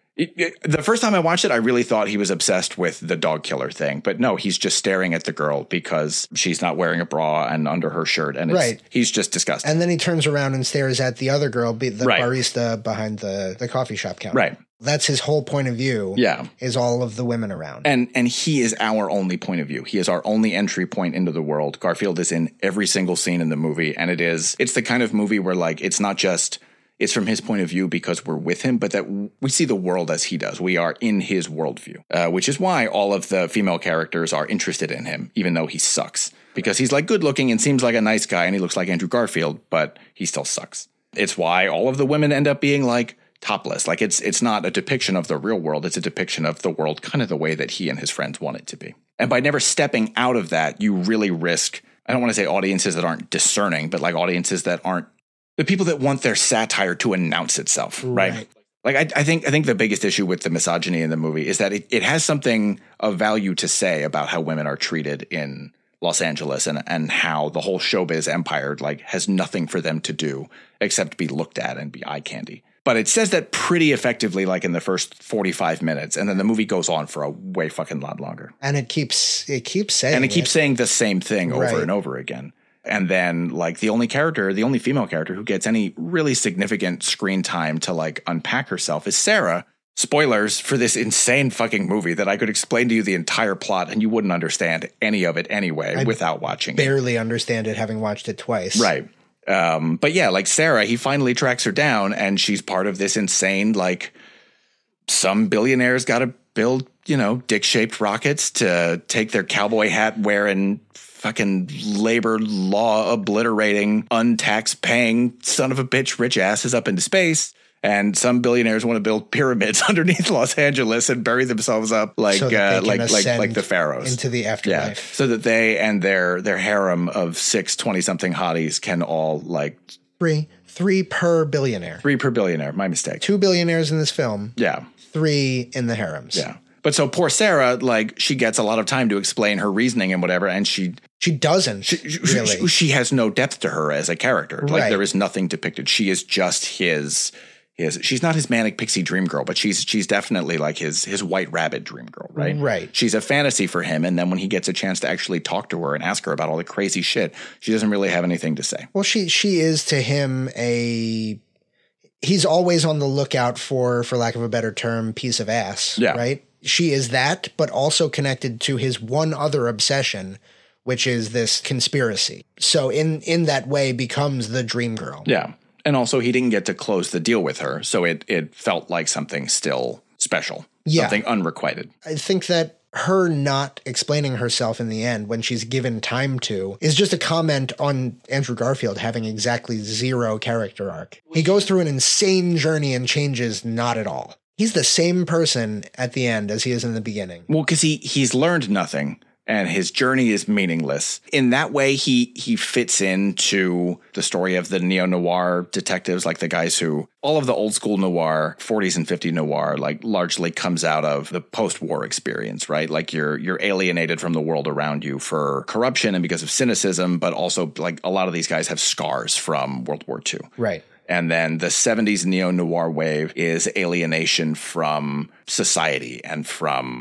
The first time I watched it, I really thought he was obsessed with the dog killer thing. But no, he's just staring at the girl because she's not wearing a bra and under her shirt. And he's just disgusted. And then he turns around and stares at the other girl, the barista behind the coffee shop counter. Right. That's his whole point of view. Yeah. Is all of the women around. And he is our only point of view. He is our only entry point into the world. Garfield is in every single scene in the movie. And it's the kind of movie where like, it's not just... It's from his point of view because we're with him, but that we see the world as he does. We are in his worldview, which is why all of the female characters are interested in him, even though he sucks. Because he's like good looking and seems like a nice guy and he looks like Andrew Garfield, but he still sucks. It's why all of the women end up being like topless. Like it's not a depiction of the real world. It's a depiction of the world kind of the way that he and his friends want it to be. And by never stepping out of that, you really risk, I don't want to say audiences that aren't discerning, but like audiences that aren't, the people that want their satire to announce itself, right? Like I think the biggest issue with the misogyny in the movie is that it has something of value to say about how women are treated in Los Angeles and how the whole showbiz empire like has nothing for them to do except be looked at and be eye candy. But it says that pretty effectively, like in the first 45 minutes, and then the movie goes on for a way fucking lot longer. And it keeps saying, and it keeps saying the same thing over and over again. And then like the only female character who gets any really significant screen time to like unpack herself is Sarah. Spoilers for this insane fucking movie that I could explain to you the entire plot and you wouldn't understand any of it anyway without watching it. Barely understand it having watched it twice. Right. But yeah, like Sarah, he finally tracks her down and she's part of this insane, like some billionaires got to build, dick-shaped rockets to take their cowboy hat wearing fucking labor law obliterating, untax paying son of a bitch rich asses up into space. And some billionaires want to build pyramids underneath Los Angeles and bury themselves up like the pharaohs into the afterlife. Yeah, so that they and their harem of 20-something hotties can all like three per billionaire. 3 per billionaire. My mistake. 2 billionaires in this film. Yeah. 3 in the harems. Yeah. But so poor Sarah, like she gets a lot of time to explain her reasoning and whatever, and she doesn't really. She has no depth to her as a character. Like right. There is nothing depicted. She is just his. She's not his manic pixie dream girl, but she's definitely like his white rabbit dream girl, right? Right. She's a fantasy for him, and then when he gets a chance to actually talk to her and ask her about all the crazy shit, she doesn't really have anything to say. Well, she is to him he's always on the lookout for lack of a better term, piece of ass. Yeah. Right. She is that, but also connected to his one other obsession, which is this conspiracy. So in that way becomes the dream girl. Yeah. And also he didn't get to close the deal with her. So it felt like something still special. Yeah. Something unrequited. I think that her not explaining herself in the end when she's given time to is just a comment on Andrew Garfield having exactly 0 character arc. He goes through an insane journey and changes not at all. He's the same person at the end as he is in the beginning. Well, because he's learned nothing and his journey is meaningless. In that way, he fits into the story of the neo-noir detectives, like the guys who, all of the old school noir, 40s and 50s noir, like largely comes out of the post-war experience, right? Like you're alienated from the world around you for corruption and because of cynicism, but also like a lot of these guys have scars from World War II. Right. And then the 70s neo-noir wave is alienation from society and from,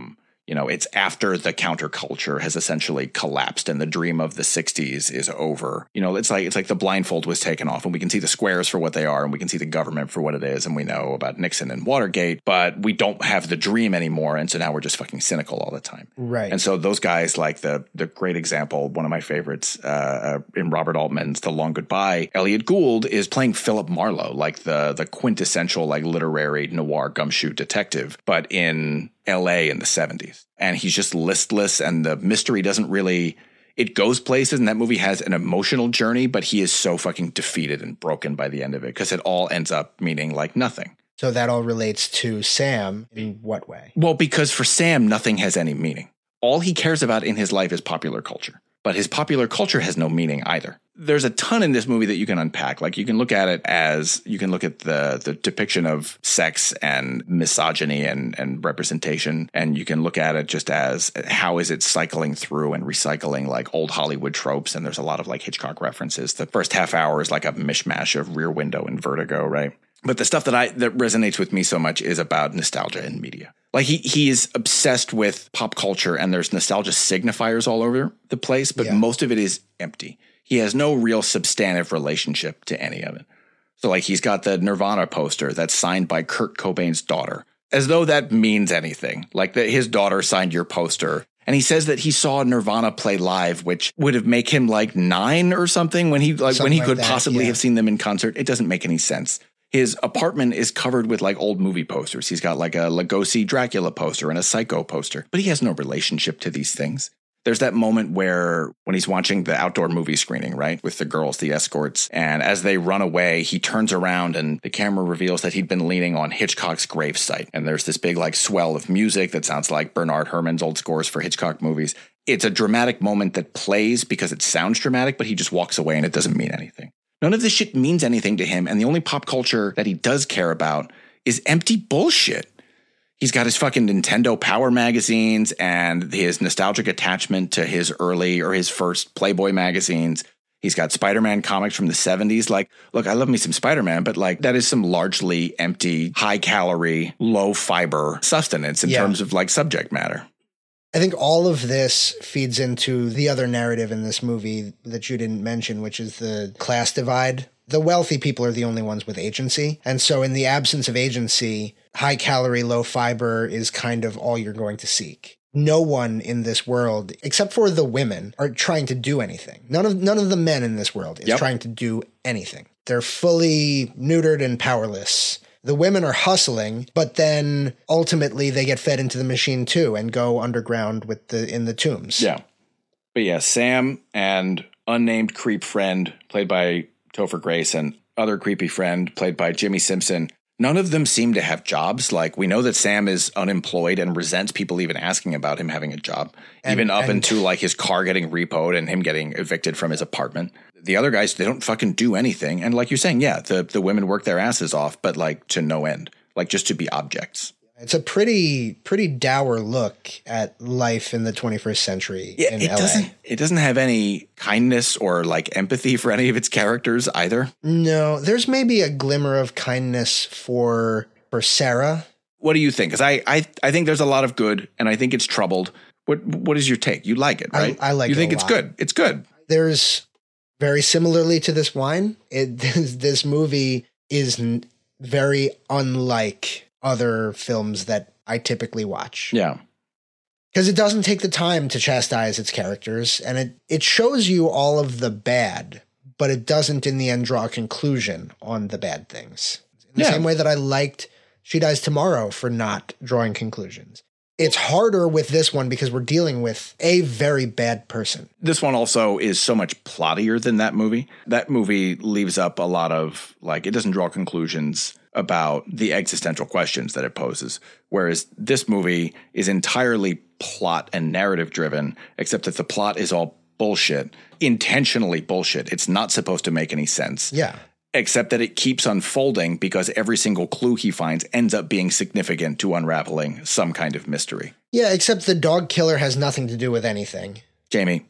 You know, it's after the counterculture has essentially collapsed and the dream of the 60s is over. You know, it's like the blindfold was taken off and we can see the squares for what they are and we can see the government for what it is. And we know about Nixon and Watergate, but we don't have the dream anymore. And so now we're just fucking cynical all the time. Right. And so those guys, like the great example, one of my favorites in Robert Altman's The Long Goodbye, Elliot Gould is playing Philip Marlowe, like the quintessential like literary noir gumshoe detective, but in LA in the 70s. And he's just listless and the mystery doesn't really, it goes places and that movie has an emotional journey, but he is so fucking defeated and broken by the end of it because it all ends up meaning like nothing. So that all relates to Sam in what way? Well, because for Sam, nothing has any meaning. All he cares about in his life is popular culture. But his popular culture has no meaning either. There's a ton in this movie that you can unpack. Like you can look at it as you can look at the depiction of sex and misogyny and representation. And you can look at it just as how is it cycling through and recycling like old Hollywood tropes. And there's a lot of like Hitchcock references. The first half hour is like a mishmash of Rear Window and Vertigo, right? But the stuff that resonates with me so much is about nostalgia in media. Like he is obsessed with pop culture and there's nostalgia signifiers all over the place, but most of it is empty. He has no real substantive relationship to any of it. So like he's got the Nirvana poster that's signed by Kurt Cobain's daughter, as though that means anything. Like that his daughter signed your poster. And he says that he saw Nirvana play live, which would have make him like 9 or something when he could possibly have seen them in concert. It doesn't make any sense. His apartment is covered with like old movie posters. He's got like a Lugosi Dracula poster and a Psycho poster, but he has no relationship to these things. There's that moment where when he's watching the outdoor movie screening, right, with the girls, the escorts, and as they run away, he turns around and the camera reveals that he'd been leaning on Hitchcock's gravesite. And there's this big like swell of music that sounds like Bernard Herrmann's old scores for Hitchcock movies. It's a dramatic moment that plays because it sounds dramatic, but he just walks away and it doesn't mean anything. None of this shit means anything to him, and the only pop culture that he does care about is empty bullshit. He's got his fucking Nintendo Power magazines and his nostalgic attachment to his early or his first Playboy magazines. He's got Spider-Man comics from the 70s. Like, look, I love me some Spider-Man, but like that is some largely empty, high-calorie, low-fiber sustenance in terms of like subject matter. I think all of this feeds into the other narrative in this movie that you didn't mention, which is the class divide. The wealthy people are the only ones with agency. And so in the absence of agency, high calorie, low fiber is kind of all you're going to seek. No one in this world, except for the women, are trying to do anything. None of the men in this world is trying to do anything. They're fully neutered and powerless. The women are hustling, but then ultimately they get fed into the machine too and go underground in the tombs. Yeah. But yeah, Sam and unnamed creep friend played by Topher Grace and other creepy friend played by Jimmy Simpson, none of them seem to have jobs. Like we know that Sam is unemployed and resents people even asking about him having a job, even up into like his car getting repoed and him getting evicted from his apartment. The other guys, they don't fucking do anything. And like you're saying, yeah, the women work their asses off, but like to no end, like just to be objects. It's a pretty dour look at life in the 21st century in LA. It doesn't have any kindness or like empathy for any of its characters either. No, there's maybe a glimmer of kindness for Sarah. What do you think? Because I think there's a lot of good, and I think it's troubled. What is your take? You like it, right? I like it. You think it's good? It's good. There's very similarly to this wine. This movie is very unlike other films that I typically watch. Yeah. Because it doesn't take the time to chastise its characters, and it shows you all of the bad, but it doesn't in the end draw a conclusion on the bad things. In the same way that I liked She Dies Tomorrow for not drawing conclusions. It's harder with this one because we're dealing with a very bad person. This one also is so much plottier than that movie. That movie leaves up a lot of, like, it doesn't draw conclusions about the existential questions that it poses. Whereas this movie is entirely plot and narrative driven, except that the plot is all bullshit, intentionally bullshit. It's not supposed to make any sense. Yeah. Except that it keeps unfolding because every single clue he finds ends up being significant to unraveling some kind of mystery. Yeah, except the dog killer has nothing to do with anything. Jamie,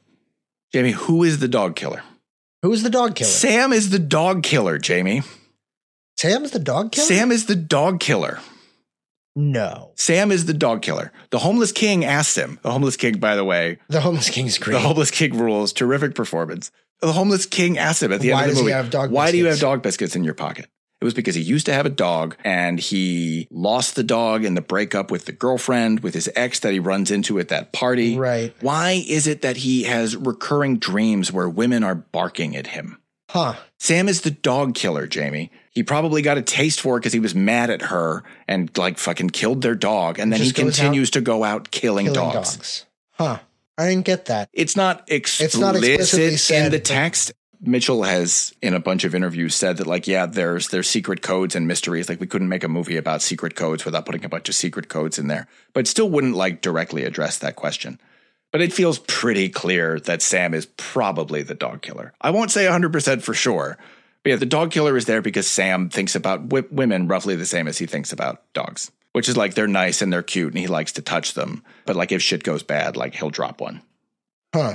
who is the dog killer? Who's the dog killer? Sam is the dog killer, Jamie. Sam's the dog killer? Sam is the dog killer. No. Sam is the dog killer. The homeless king asked him. The homeless king, by the way. The homeless king's great. The homeless king rules. Terrific performance. The homeless king asked him at the end of the movie, why do you have dog biscuits in your pocket? It was because he used to have a dog and he lost the dog in the breakup with the girlfriend, with his ex that he runs into at that party. Right. Why is it that he has recurring dreams where women are barking at him? Huh. Sam is the dog killer, Jamie. He probably got a taste for it because he was mad at her and like fucking killed their dog. And then he continues to go out killing dogs. Huh. I didn't get that. It's not explicitly said in the text. Mitchell has, in a bunch of interviews, said that, like, yeah, there's secret codes and mysteries. Like, we couldn't make a movie about secret codes without putting a bunch of secret codes in there. But still wouldn't, like, directly address that question. But it feels pretty clear that Sam is probably the dog killer. I won't say 100% for sure. But yeah, the dog killer is there because Sam thinks about women roughly the same as he thinks about dogs. Which is like, they're nice and they're cute and he likes to touch them. But, like, if shit goes bad, like, he'll drop one. Huh.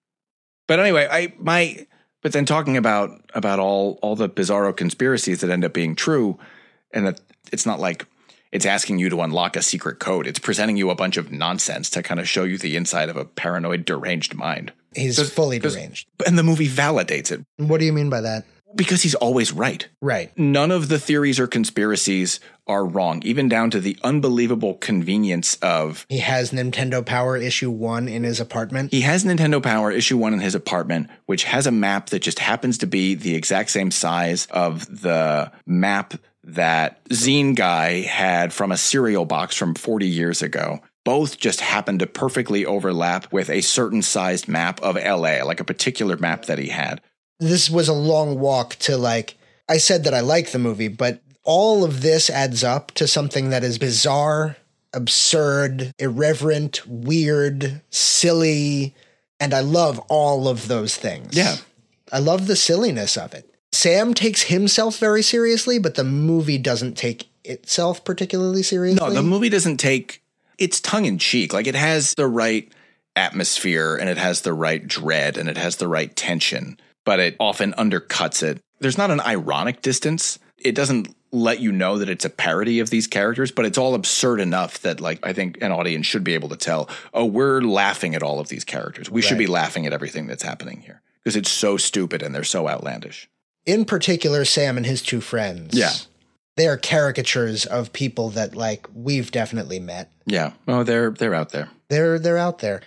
But anyway, But then talking about all the bizarro conspiracies that end up being true, and that it's not like it's asking you to unlock a secret code. It's presenting you a bunch of nonsense to kind of show you the inside of a paranoid, deranged mind. He's fully deranged. And the movie validates it. What do you mean by that? Because he's always right. Right. None of the theories or conspiracies are wrong, even down to the unbelievable convenience of... He has Nintendo Power Issue 1 in his apartment. He has Nintendo Power Issue 1 in his apartment, which has a map that just happens to be the exact same size of the map that Zine Guy had from a cereal box from 40 years ago. Both just happen to perfectly overlap with a certain sized map of LA, like a particular map that he had. This was a long walk to, like, I said that I like the movie, but all of this adds up to something that is bizarre, absurd, irreverent, weird, silly, and I love all of those things. Yeah. I love the silliness of it. Sam takes himself very seriously, but the movie doesn't take itself particularly seriously. No, the movie doesn't take... It's tongue-in-cheek. Like, it has the right atmosphere, and it has the right dread, and it has the right tension, but it often undercuts it. There's not an ironic distance. It doesn't let you know that it's a parody of these characters, but it's all absurd enough that, like, I think an audience should be able to tell, oh, we're laughing at all of these characters. We should be laughing at everything that's happening here because it's so stupid and they're so outlandish. In particular, Sam and his two friends. Yeah. They are caricatures of people that, like, we've definitely met. Yeah. Oh, they're out there. They're out there.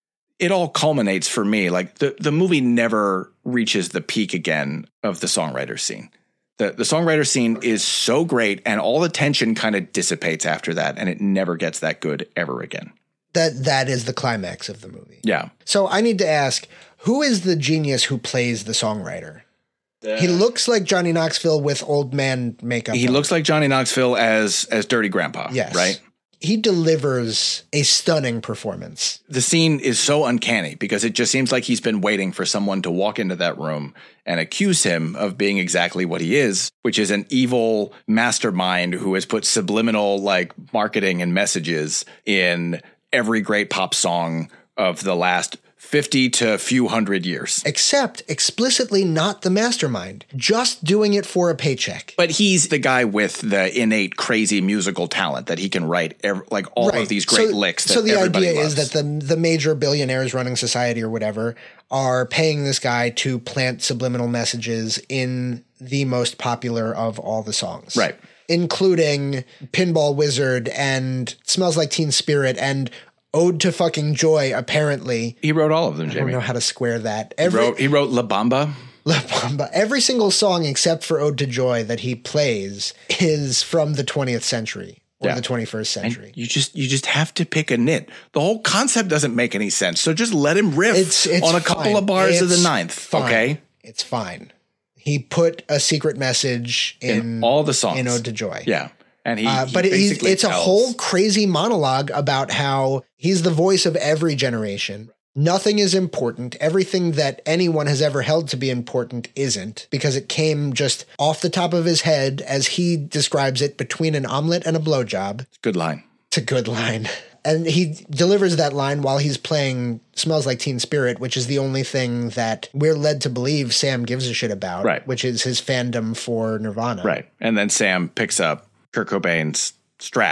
It all culminates for me. Like, the movie never reaches the peak again of the songwriter scene. The songwriter scene is so great, and all the tension kind of dissipates after that, and it never gets that good ever again. That is the climax of the movie. Yeah. So I need to ask, who is the genius who plays the songwriter? He looks like Johnny Knoxville with old man makeup. He looks like Johnny Knoxville as Dirty Grandpa. Yes. Right? He delivers a stunning performance. The scene is so uncanny because it just seems like he's been waiting for someone to walk into that room and accuse him of being exactly what he is, which is an evil mastermind who has put subliminal, like, marketing and messages in every great pop song of the last 50 to a few hundred years. Except explicitly not the mastermind, just doing it for a paycheck. But he's the guy with the innate crazy musical talent that he can write all of these great licks that everybody loves. So the idea is that the major billionaires running society or whatever are paying this guy to plant subliminal messages in the most popular of all the songs. Right. Including Pinball Wizard and Smells Like Teen Spirit and Ode to Fucking Joy, apparently. He wrote all of them, Jamie. I don't know how to square that. He wrote La Bamba. La Bamba. Every single song except for Ode to Joy that he plays is from the 20th century or the 21st century. And you just have to pick a nit. The whole concept doesn't make any sense. So just let him riff it's on a couple of bars of the ninth. Fine. Okay? It's fine. He put a secret message in all the songs. In Ode to Joy. Yeah. And it's a whole crazy monologue about how he's the voice of every generation. Nothing is important. Everything that anyone has ever held to be important isn't, because it came just off the top of his head, as he describes it, between an omelet and a blowjob. Good line. It's a good line. And he delivers that line while he's playing Smells Like Teen Spirit, which is the only thing that we're led to believe Sam gives a shit about, right, which is his fandom for Nirvana. Right. And then Sam picks up Kurt Cobain's Strat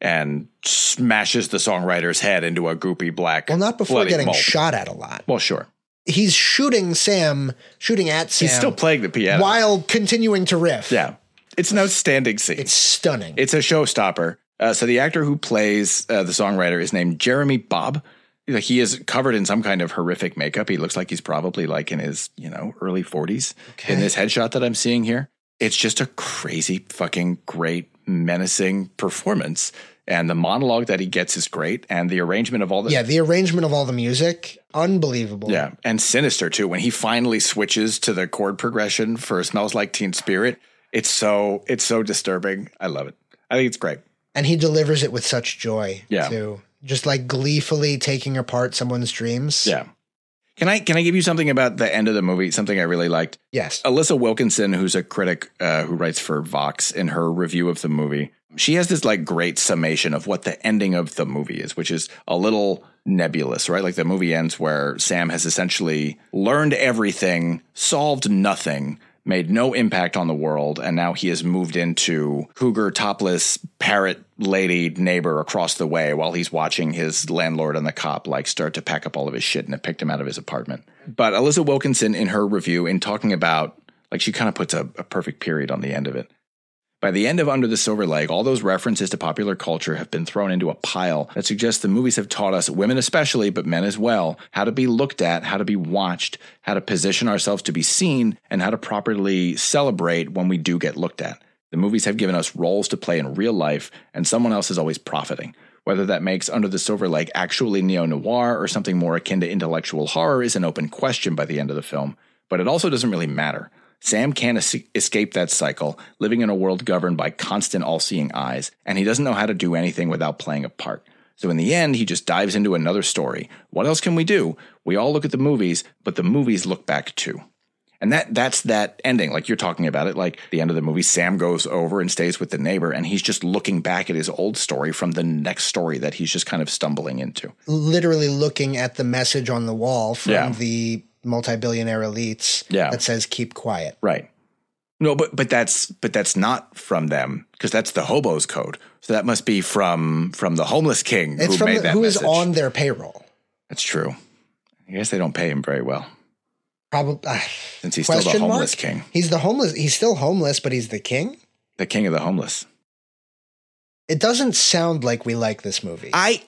and smashes the songwriter's head into a goopy black. Well, not before bloody getting mold. shot at a lot. Well, sure. He's shooting at Sam. He's still playing the piano while continuing to riff. Yeah. It's an outstanding scene. It's stunning. It's a showstopper. So the actor who plays the songwriter is named Jeremy Bobb. He is covered in some kind of horrific makeup. He looks like he's probably like in his, early 40s in this headshot that I'm seeing here. It's just a crazy fucking great menacing performance. And the monologue that he gets is great. And the arrangement of all the... Yeah, the arrangement of all the music, unbelievable. Yeah, and sinister too. When he finally switches to the chord progression for Smells Like Teen Spirit, it's so disturbing. I love it. I think it's great. And he delivers it with such joy, yeah. too. Just like gleefully taking apart someone's dreams. Yeah. Can I give you something about the end of the movie? Something I really liked. Yes. Alyssa Wilkinson, who's a critic who writes for Vox, in her review of the movie, she has this like great summation of what the ending of the movie is, which is a little nebulous, right? Like the movie ends where Sam has essentially learned everything, solved nothing, made no impact on the world, and now he has moved into cougar topless parrot lady neighbor across the way while he's watching his landlord and the cop like start to pack up all of his shit and have picked him out of his apartment. But Alyssa Wilkinson, in her review, in talking about, like, she kind of puts a perfect period on the end of it. By the end of Under the Silver Lake, all those references to popular culture have been thrown into a pile that suggests the movies have taught us, women especially, but men as well, how to be looked at, how to be watched, how to position ourselves to be seen, and how to properly celebrate when we do get looked at. The movies have given us roles to play in real life, and someone else is always profiting. Whether that makes Under the Silver Lake actually neo-noir or something more akin to intellectual horror is an open question by the end of the film, but it also doesn't really matter. Sam can't escape that cycle, living in a world governed by constant all-seeing eyes, and he doesn't know how to do anything without playing a part. So in the end, he just dives into another story. What else can we do? We all look at the movies, but the movies look back too. And that's that ending, like you're talking about it, like the end of the movie, Sam goes over and stays with the neighbor, and he's just looking back at his old story from the next story that he's just kind of stumbling into. Literally looking at the message on the wall from the multi-billionaire elites that says keep quiet. Right. No, but that's not from them, because that's the hobo's code. So that must be from the homeless king who made that message. Who is on their payroll. That's true. I guess they don't pay him very well. Probably. Since he's still the homeless king. He's still homeless, but he's the king? The king of the homeless. It doesn't sound like we like this movie.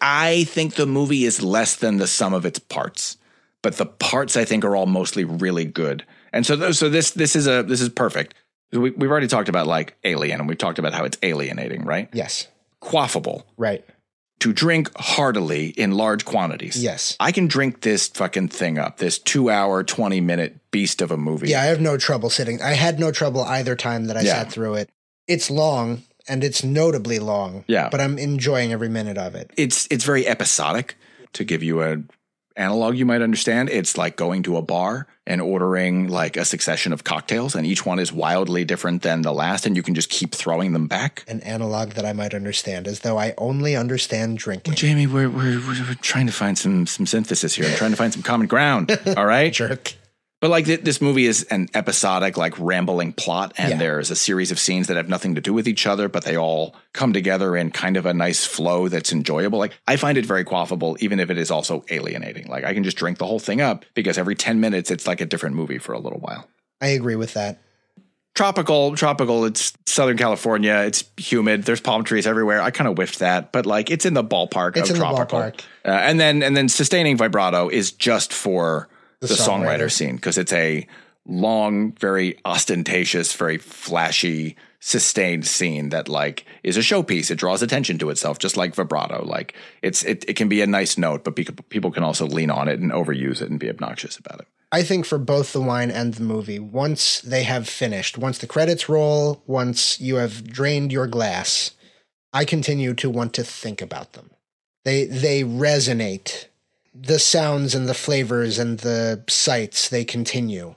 I think the movie is less than the sum of its parts. But the parts, I think, are all mostly really good. And so this is perfect. We've already talked about like Alien, and we've talked about how it's alienating, right? Yes. Quaffable. Right. To drink heartily in large quantities. Yes. I can drink this fucking thing up, this 2-hour, 20-minute beast of a movie. Yeah, I have no trouble sitting. I had no trouble either time that I sat through it. It's long, and it's notably long. Yeah. But I'm enjoying every minute of it. It's very episodic. To give you an analog you might understand, it's like going to a bar and ordering like a succession of cocktails, and each one is wildly different than the last, and you can just keep throwing them back. An analog that I might understand, as though I only understand drinking. Well, Jamie, we're trying to find some synthesis here. I'm trying to find some common ground. All right, jerk. But like this movie is an episodic, like rambling plot, and there's a series of scenes that have nothing to do with each other, but they all come together in kind of a nice flow that's enjoyable. Like I find it very quaffable, even if it is also alienating. Like I can just drink the whole thing up because every 10 minutes it's like a different movie for a little while. I agree with that. Tropical. It's Southern California. It's humid. There's palm trees everywhere. I kind of whiffed that, but like it's in the ballpark of tropical. The ballpark. And then sustaining vibrato is just for the songwriter scene, because it's a long, very ostentatious, very flashy, sustained scene that like is a showpiece. It draws attention to itself, just like vibrato. Like it can be a nice note, but people can also lean on it and overuse it and be obnoxious about it. I think for both the wine and the movie, once they have finished, once the credits roll, once you have drained your glass, I continue to want to think about them. They resonate. The sounds and the flavors and the sights, they continue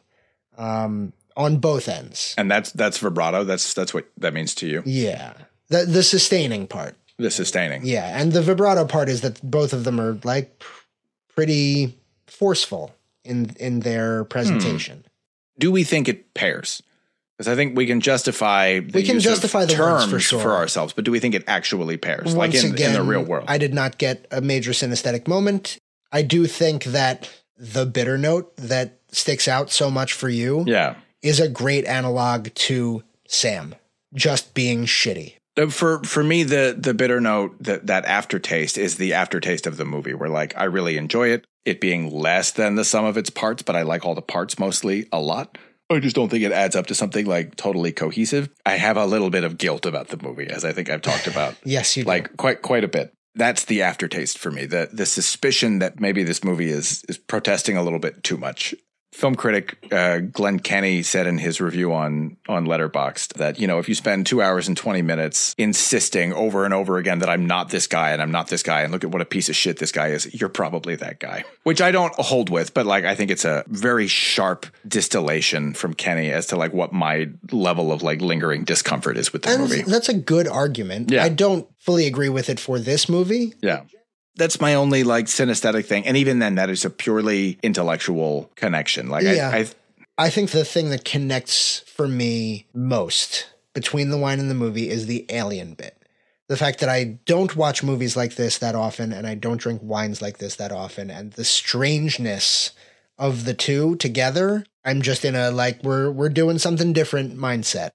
on both ends. And that's vibrato. That's what that means to you. Yeah. The sustaining part. The sustaining. Yeah. And the vibrato part is that both of them are like pretty forceful in their presentation. Do we think it pairs? Because I think we can justify the use of the terms words for ourselves, but do we think it actually pairs? Once in the real world? I did not get a major synesthetic moment. I do think that the bitter note that sticks out so much for you is a great analog to Sam just being shitty. For me, the bitter note, that aftertaste is the aftertaste of the movie where like I really enjoy it being less than the sum of its parts, but I like all the parts mostly a lot. I just don't think it adds up to something like totally cohesive. I have a little bit of guilt about the movie, as I think I've talked about. Yes, you do. Like quite a bit. That's the aftertaste for me. The suspicion that maybe this movie is protesting a little bit too much. Film critic Glenn Kenny said in his review on Letterboxd that, you know, if you spend 2 hours and 20 minutes insisting over and over again that I'm not this guy and I'm not this guy and look at what a piece of shit this guy is, you're probably that guy. Which I don't hold with, but like I think it's a very sharp distillation from Kenny as to like what my level of like lingering discomfort is with the movie. That's a good argument. Yeah. I don't fully agree with it for this movie. Yeah. That's my only like synesthetic thing. And even then, that is a purely intellectual connection. Like, I think the thing that connects for me most between the wine and the movie is the alien bit. The fact that I don't watch movies like this that often and I don't drink wines like this that often. And the strangeness of the two together, I'm just in a like, we're doing something different mindset.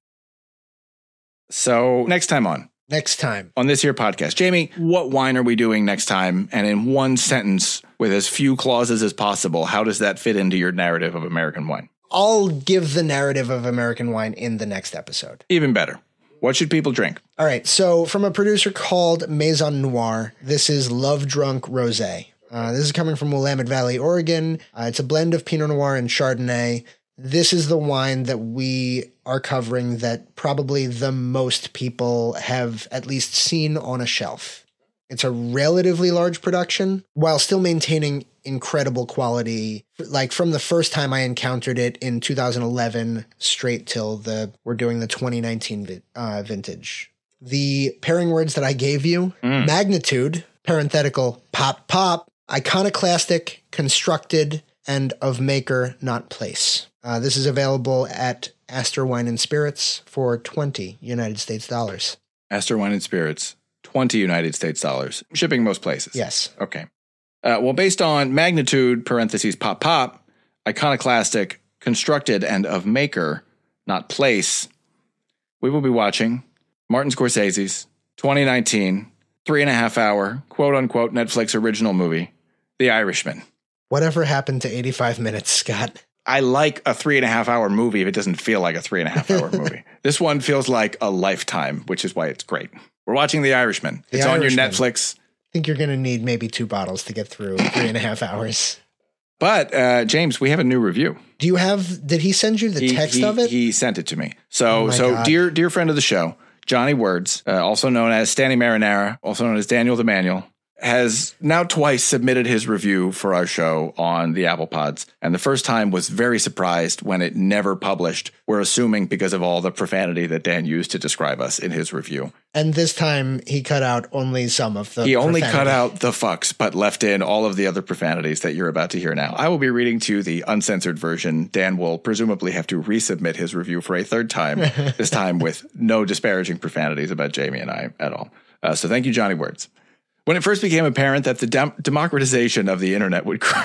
So next time on this here podcast, Jamie, what wine are we doing next time? And in one sentence, with as few clauses as possible, how does that fit into your narrative of American wine? I'll give the narrative of American wine in the next episode. Even better. What should people drink? All right. So from a producer called Maison Noir, this is Love Drunk Rosé. This is coming from Willamette Valley, Oregon. It's a blend of Pinot Noir and Chardonnay. This is the wine that we are covering that probably the most people have at least seen on a shelf. It's a relatively large production while still maintaining incredible quality. Like from the first time I encountered it in 2011 straight till we're doing the 2019 vintage. The pairing words that I gave you, magnitude, parenthetical, pop, iconoclastic, constructed, and of maker, not place. This is available at Astor Wine and Spirits for $20 United States dollars. Astor Wine and Spirits, $20 United States dollars. Shipping most places. Yes. Okay. Well, based on magnitude, parentheses, pop, iconoclastic, constructed, and of maker, not place, we will be watching Martin Scorsese's 2019 3.5-hour quote-unquote Netflix original movie, The Irishman. Whatever happened to 85 minutes, Scott? I like a 3.5-hour movie if it doesn't feel like a 3.5-hour movie. This one feels like a lifetime, which is why it's great. We're watching The Irishman. It's on your Netflix. I think you're going to need maybe 2 bottles to get through 3.5 hours. But, James, we have a new review. Did he send you the text of it? He sent it to me. So dear friend of the show, Johnny Words, also known as Stanley Marinara, also known as Daniel the Manual, has now twice submitted his review for our show on the Apple Pods. And the first time was very surprised when it never published. We're assuming because of all the profanity that Dan used to describe us in his review. And this time he cut out only some of the He only cut out the fucks, but left in all of the other profanities that you're about to hear now. I will be reading to you the uncensored version. Dan will presumably have to resubmit his review for a third time, this time with no disparaging profanities about Jamie and I at all. So thank you, Johnny Words. When it first became apparent that the democratization of the internet would what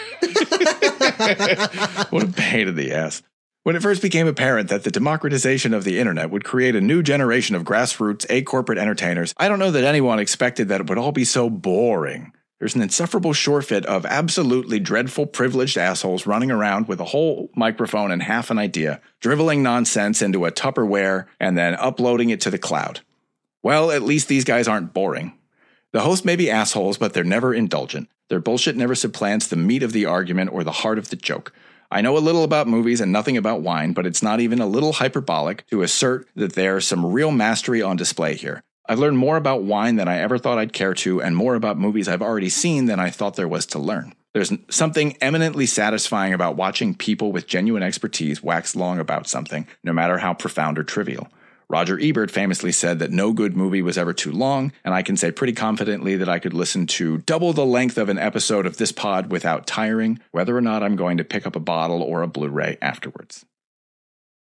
a pain in the ass. When it first became apparent that the democratization of the internet would create a new generation of grassroots, corporate entertainers, I don't know that anyone expected that it would all be so boring. There's an insufferable surefit of absolutely dreadful privileged assholes running around with a whole microphone and half an idea, dribbling nonsense into a Tupperware and then uploading it to the cloud. Well, at least these guys aren't boring. The hosts may be assholes, but they're never indulgent. Their bullshit never supplants the meat of the argument or the heart of the joke. I know a little about movies and nothing about wine, but it's not even a little hyperbolic to assert that there's some real mastery on display here. I've learned more about wine than I ever thought I'd care to, and more about movies I've already seen than I thought there was to learn. There's something eminently satisfying about watching people with genuine expertise wax long about something, no matter how profound or trivial. Roger Ebert famously said that no good movie was ever too long, and I can say pretty confidently that I could listen to double the length of an episode of this pod without tiring, whether or not I'm going to pick up a bottle or a Blu-ray afterwards.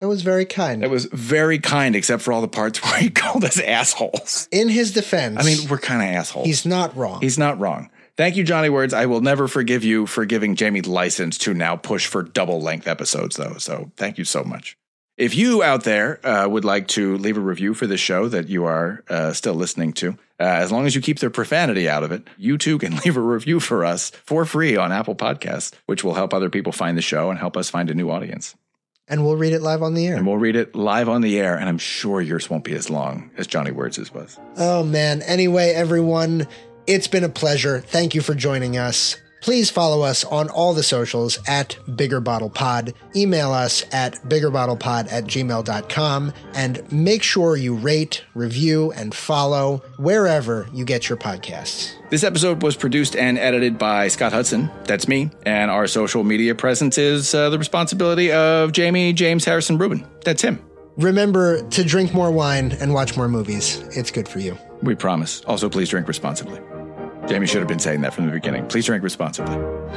That was very kind. That was very kind, except for all the parts where he called us assholes. In his defense. I mean, we're kind of assholes. He's not wrong. He's not wrong. Thank you, Johnny Words. I will never forgive you for giving Jamie license to now push for double-length episodes, though. So thank you so much. If you out there would like to leave a review for this show that you are still listening to, as long as you keep the profanity out of it, you too can leave a review for us for free on Apple Podcasts, which will help other people find the show and help us find a new audience. And we'll read it live on the air. And we'll read it live on the air, and I'm sure yours won't be as long as Johnny Words' was. Oh, man. Anyway, everyone, it's been a pleasure. Thank you for joining us. Please follow us on all the socials at BiggerBottlePod. Email us at biggerbottlepod@gmail.com. And make sure you rate, review, and follow wherever you get your podcasts. This episode was produced and edited by Scott Hudson. That's me. And our social media presence is the responsibility of Jamie James Harrison Rubin. That's him. Remember to drink more wine and watch more movies. It's good for you. We promise. Also, please drink responsibly. Jamie should have been saying that from the beginning. Please drink responsibly.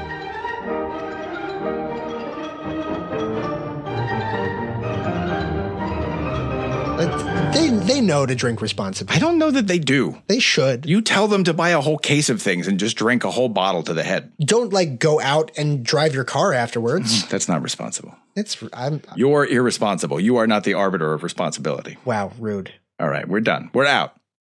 They know to drink responsibly. I don't know that they do. They should. You tell them to buy a whole case of things and just drink a whole bottle to the head. Don't go out and drive your car afterwards. That's not responsible. You're irresponsible. You are not the arbiter of responsibility. Wow, rude. All right, we're done. We're out.